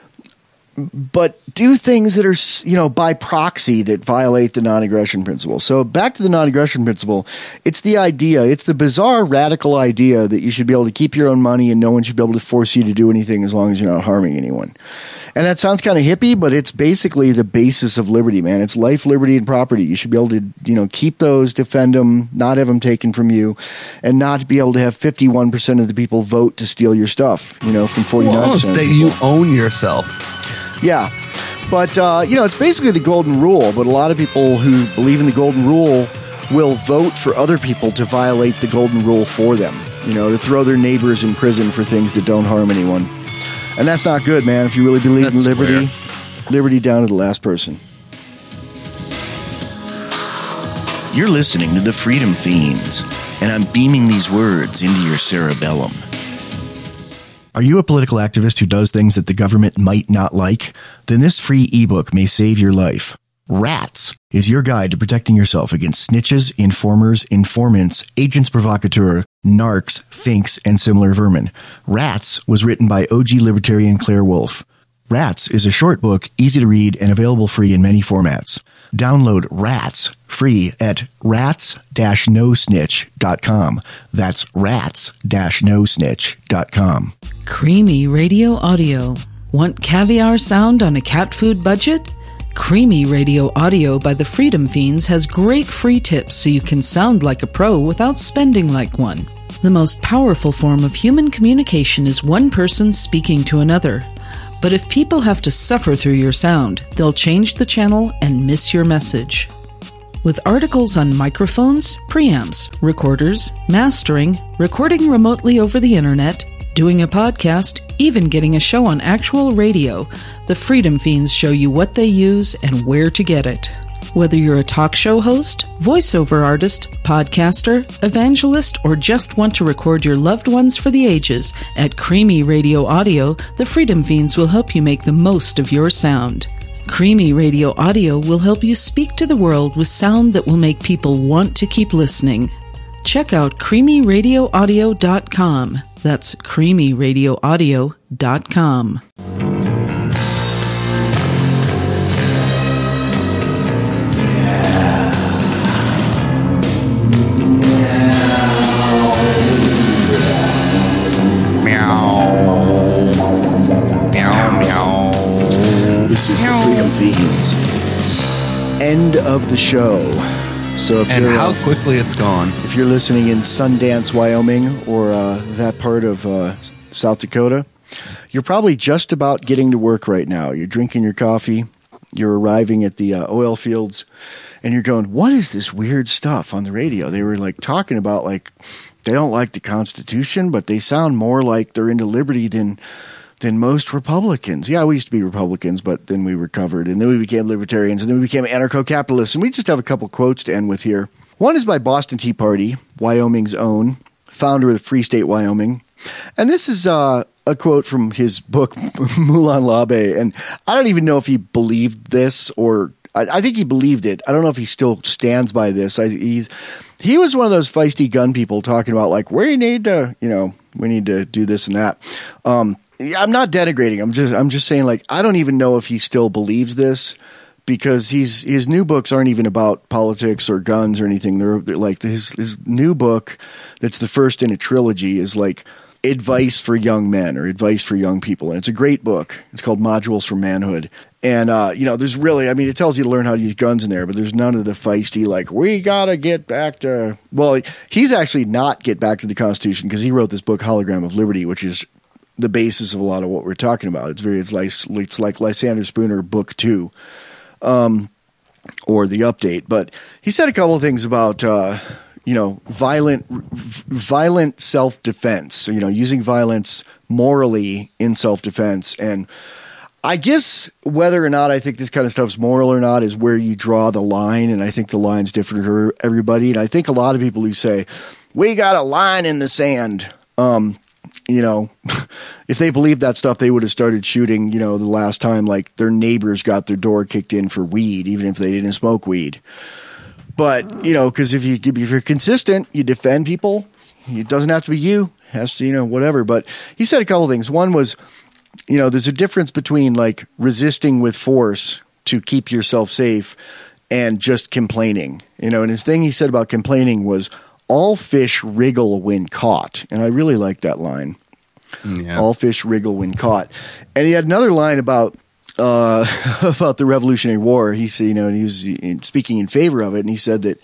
S2: but do things that are, you know, by proxy that violate the non-aggression principle. So back to the non-aggression principle, it's the idea, it's the bizarre radical idea that you should be able to keep your own money and no one should be able to force you to do anything as long as you're not harming anyone. And that sounds kind of hippie, but it's basically the basis of liberty, man. It's life, liberty, and property. You should be able to, you know, keep those, defend them, not have them taken from you, and not be able to have fifty-one percent of the people vote to steal your stuff, you know, from forty-nine percent.
S1: Well, that you own yourself.
S2: Yeah. But, uh, you know, it's basically the golden rule. But a lot of people who believe in the golden rule will vote for other people to violate the golden rule for them, you know, to throw their neighbors in prison for things that don't harm anyone. And that's not good, man. If you really believe
S1: That's
S2: in liberty, liberty down to the last person.
S12: You're listening to the Freedom Fiends, and I'm beaming these words into your cerebellum.
S13: Are you a political activist who does things that the government might not like? Then this free ebook may save your life. Rats is your guide to protecting yourself against snitches, informers, informants, agents provocateur, narcs, finks, and similar vermin. Rats was written by O G libertarian Claire Wolfe. Rats is a short book, easy to read, and available free in many formats. Download Rats free at rats dash no snitch dot com. That's rats dash no snitch dot com.
S9: Creamy Radio Audio. Want caviar sound on a cat food budget? Creamy Radio Audio by the Freedom Fiends has great free tips so you can sound like a pro without spending like one. The most powerful form of human communication is one person speaking to another. But if people have to suffer through your sound, they'll change the channel and miss your message. With articles on microphones, preamps, recorders, mastering, recording remotely over the internet, doing a podcast, even getting a show on actual radio, the Freedom Fiends show you what they use and where to get it. Whether you're a talk show host, voiceover artist, podcaster, evangelist, or just want to record your loved ones for the ages, at Creamy Radio Audio, the Freedom Fiends will help you make the most of your sound. Creamy Radio Audio will help you speak to the world with sound that will make people want to keep listening. Check out creamy radio audio dot com. That's creamy radio audio dot com.
S1: Meow.
S2: Fiends. End of the show. So if
S1: and
S2: you're,
S1: how
S2: uh,
S1: quickly it's gone.
S2: If you're listening in Sundance, Wyoming, or uh, that part of uh, South Dakota, you're probably just about getting to work right now. You're drinking your coffee, you're arriving at the uh, oil fields, and you're going, what is this weird stuff on the radio? They were like talking about like they don't like the Constitution, but they sound more like they're into liberty than than most Republicans. Yeah, we used to be Republicans, but then we recovered, and then we became libertarians, and then we became anarcho-capitalists. And we just have a couple quotes to end with here. One is by Boston Tea Party, Wyoming's own, founder of the Free State Wyoming. And this is uh, a quote from his book, Moulin L'Abbé. And I don't even know if he believed this, or I, I think he believed it. I don't know if he still stands by this. I, he's He was one of those feisty gun people talking about, like, we need to, you know, we need to do this and that. Um, I'm not denigrating. I'm just I'm just saying, like, I don't even know if he still believes this, because he's his new books aren't even about politics or guns or anything. They're, they're like his his new book that's the first in a trilogy is like advice for young men or advice for young people, and it's a great book. It's called Modules for Manhood. And uh, you know, there's really, I mean, it tells you to learn how to use guns in there, but there's none of the feisty, like, we gotta get back to. Well, he's actually not get back to the Constitution, because he wrote this book, Hologram of Liberty, which is the basis of a lot of what we're talking about. It's very, it's like, it's like Lysander Spooner book two, um, or the update. But he said a couple of things about, uh, you know, violent, violent self-defense, you know, using violence morally in self-defense. And I guess whether or not I think this kind of stuff's moral or not is where you draw the line. And I think the line's different for everybody. And I think a lot of people who say, we got a line in the sand, um, you know, if they believed that stuff, they would have started shooting, you know, the last time, like, their neighbors got their door kicked in for weed, even if they didn't smoke weed. But, you know, because if, you, if you're consistent, you defend people. It doesn't have to be you. It has to, you know, whatever. But he said a couple of things. One was, you know, there's a difference between, like, resisting with force to keep yourself safe and just complaining. You know, and his thing he said about complaining was, all fish wriggle when caught. And I really like that line. Yeah. All fish wriggle when caught. And he had another line about uh, about the Revolutionary War. He said, you know, and he was speaking in favor of it, and he said that,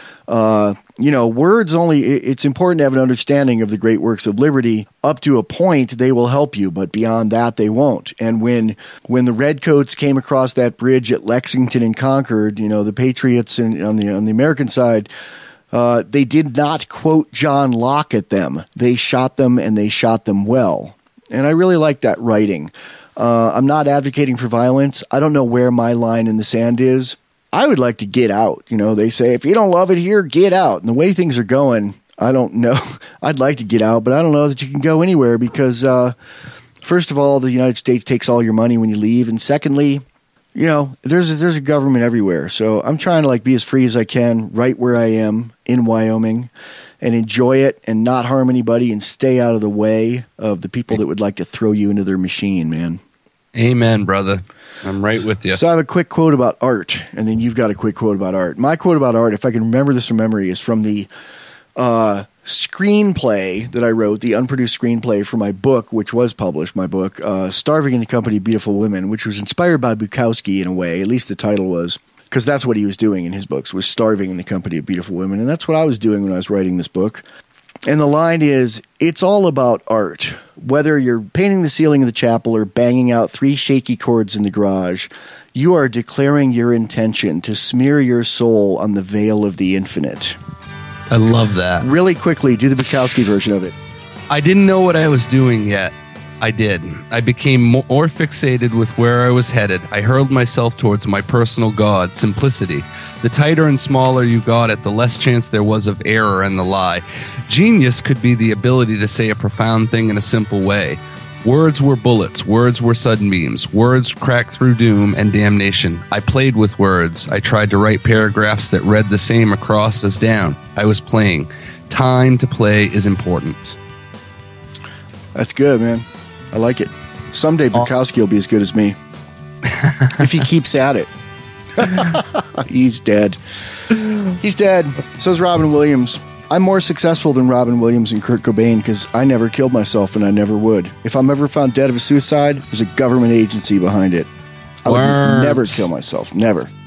S2: uh, you know, words only, it's important to have an understanding of the great works of liberty. Up to a point, they will help you, but beyond that, they won't. And when when the Redcoats came across that bridge at Lexington and Concord, you know, the Patriots in, on the on the American side, Uh, they did not quote John Locke at them. They shot them, and they shot them well. And I really like that writing. Uh, I'm not advocating for violence. I don't know where my line in the sand is. I would like to get out. You know, they say, if you don't love it here, get out. And the way things are going, I don't know. I'd like to get out, but I don't know that you can go anywhere because, uh, first of all, the United States takes all your money when you leave. And secondly, you know, there's a, there's a government everywhere. So I'm trying to, like, be as free as I can right where I am in Wyoming and enjoy it and not harm anybody and stay out of the way of the people that would like to throw you into their machine, man.
S1: Amen, brother. I'm right with you.
S2: So I have a quick quote about art, and then you've got a quick quote about art. My quote about art, if I can remember this from memory, is from the uh, screenplay that I wrote, the unproduced screenplay for my book, which was published, my book, uh, Starving in the Company of Beautiful Women, which was inspired by Bukowski in a way, at least the title was, because that's what he was doing in his books, was starving in the company of beautiful women, and that's what I was doing when I was writing this book. And the line is, it's all about art. Whether you're painting the ceiling of the chapel or banging out three shaky chords in the garage, you are declaring your intention to smear your soul on the veil of the infinite.
S1: I love that.
S2: Really quickly, do the Bukowski version of it.
S1: I didn't know what I was doing yet. I did. I became more fixated with where I was headed. I hurled myself towards my personal god, simplicity. The tighter and smaller you got it, the less chance there was of error and the lie. Genius could be the ability to say a profound thing in a simple way. Words were bullets. Words were sunbeams. Words cracked through doom and damnation. I played with words. I tried to write paragraphs that read the same across as down. I was playing. Time to play is important.
S2: That's good, man. I like it. Someday Bukowski awesome. will be as good as me. If he keeps at it. He's dead. He's dead. So is Robin Williams. I'm more successful than Robin Williams and Kurt Cobain because I never killed myself and I never would. If I'm ever found dead of a suicide, there's a government agency behind it. I would
S1: Worms.
S2: never kill myself. Never.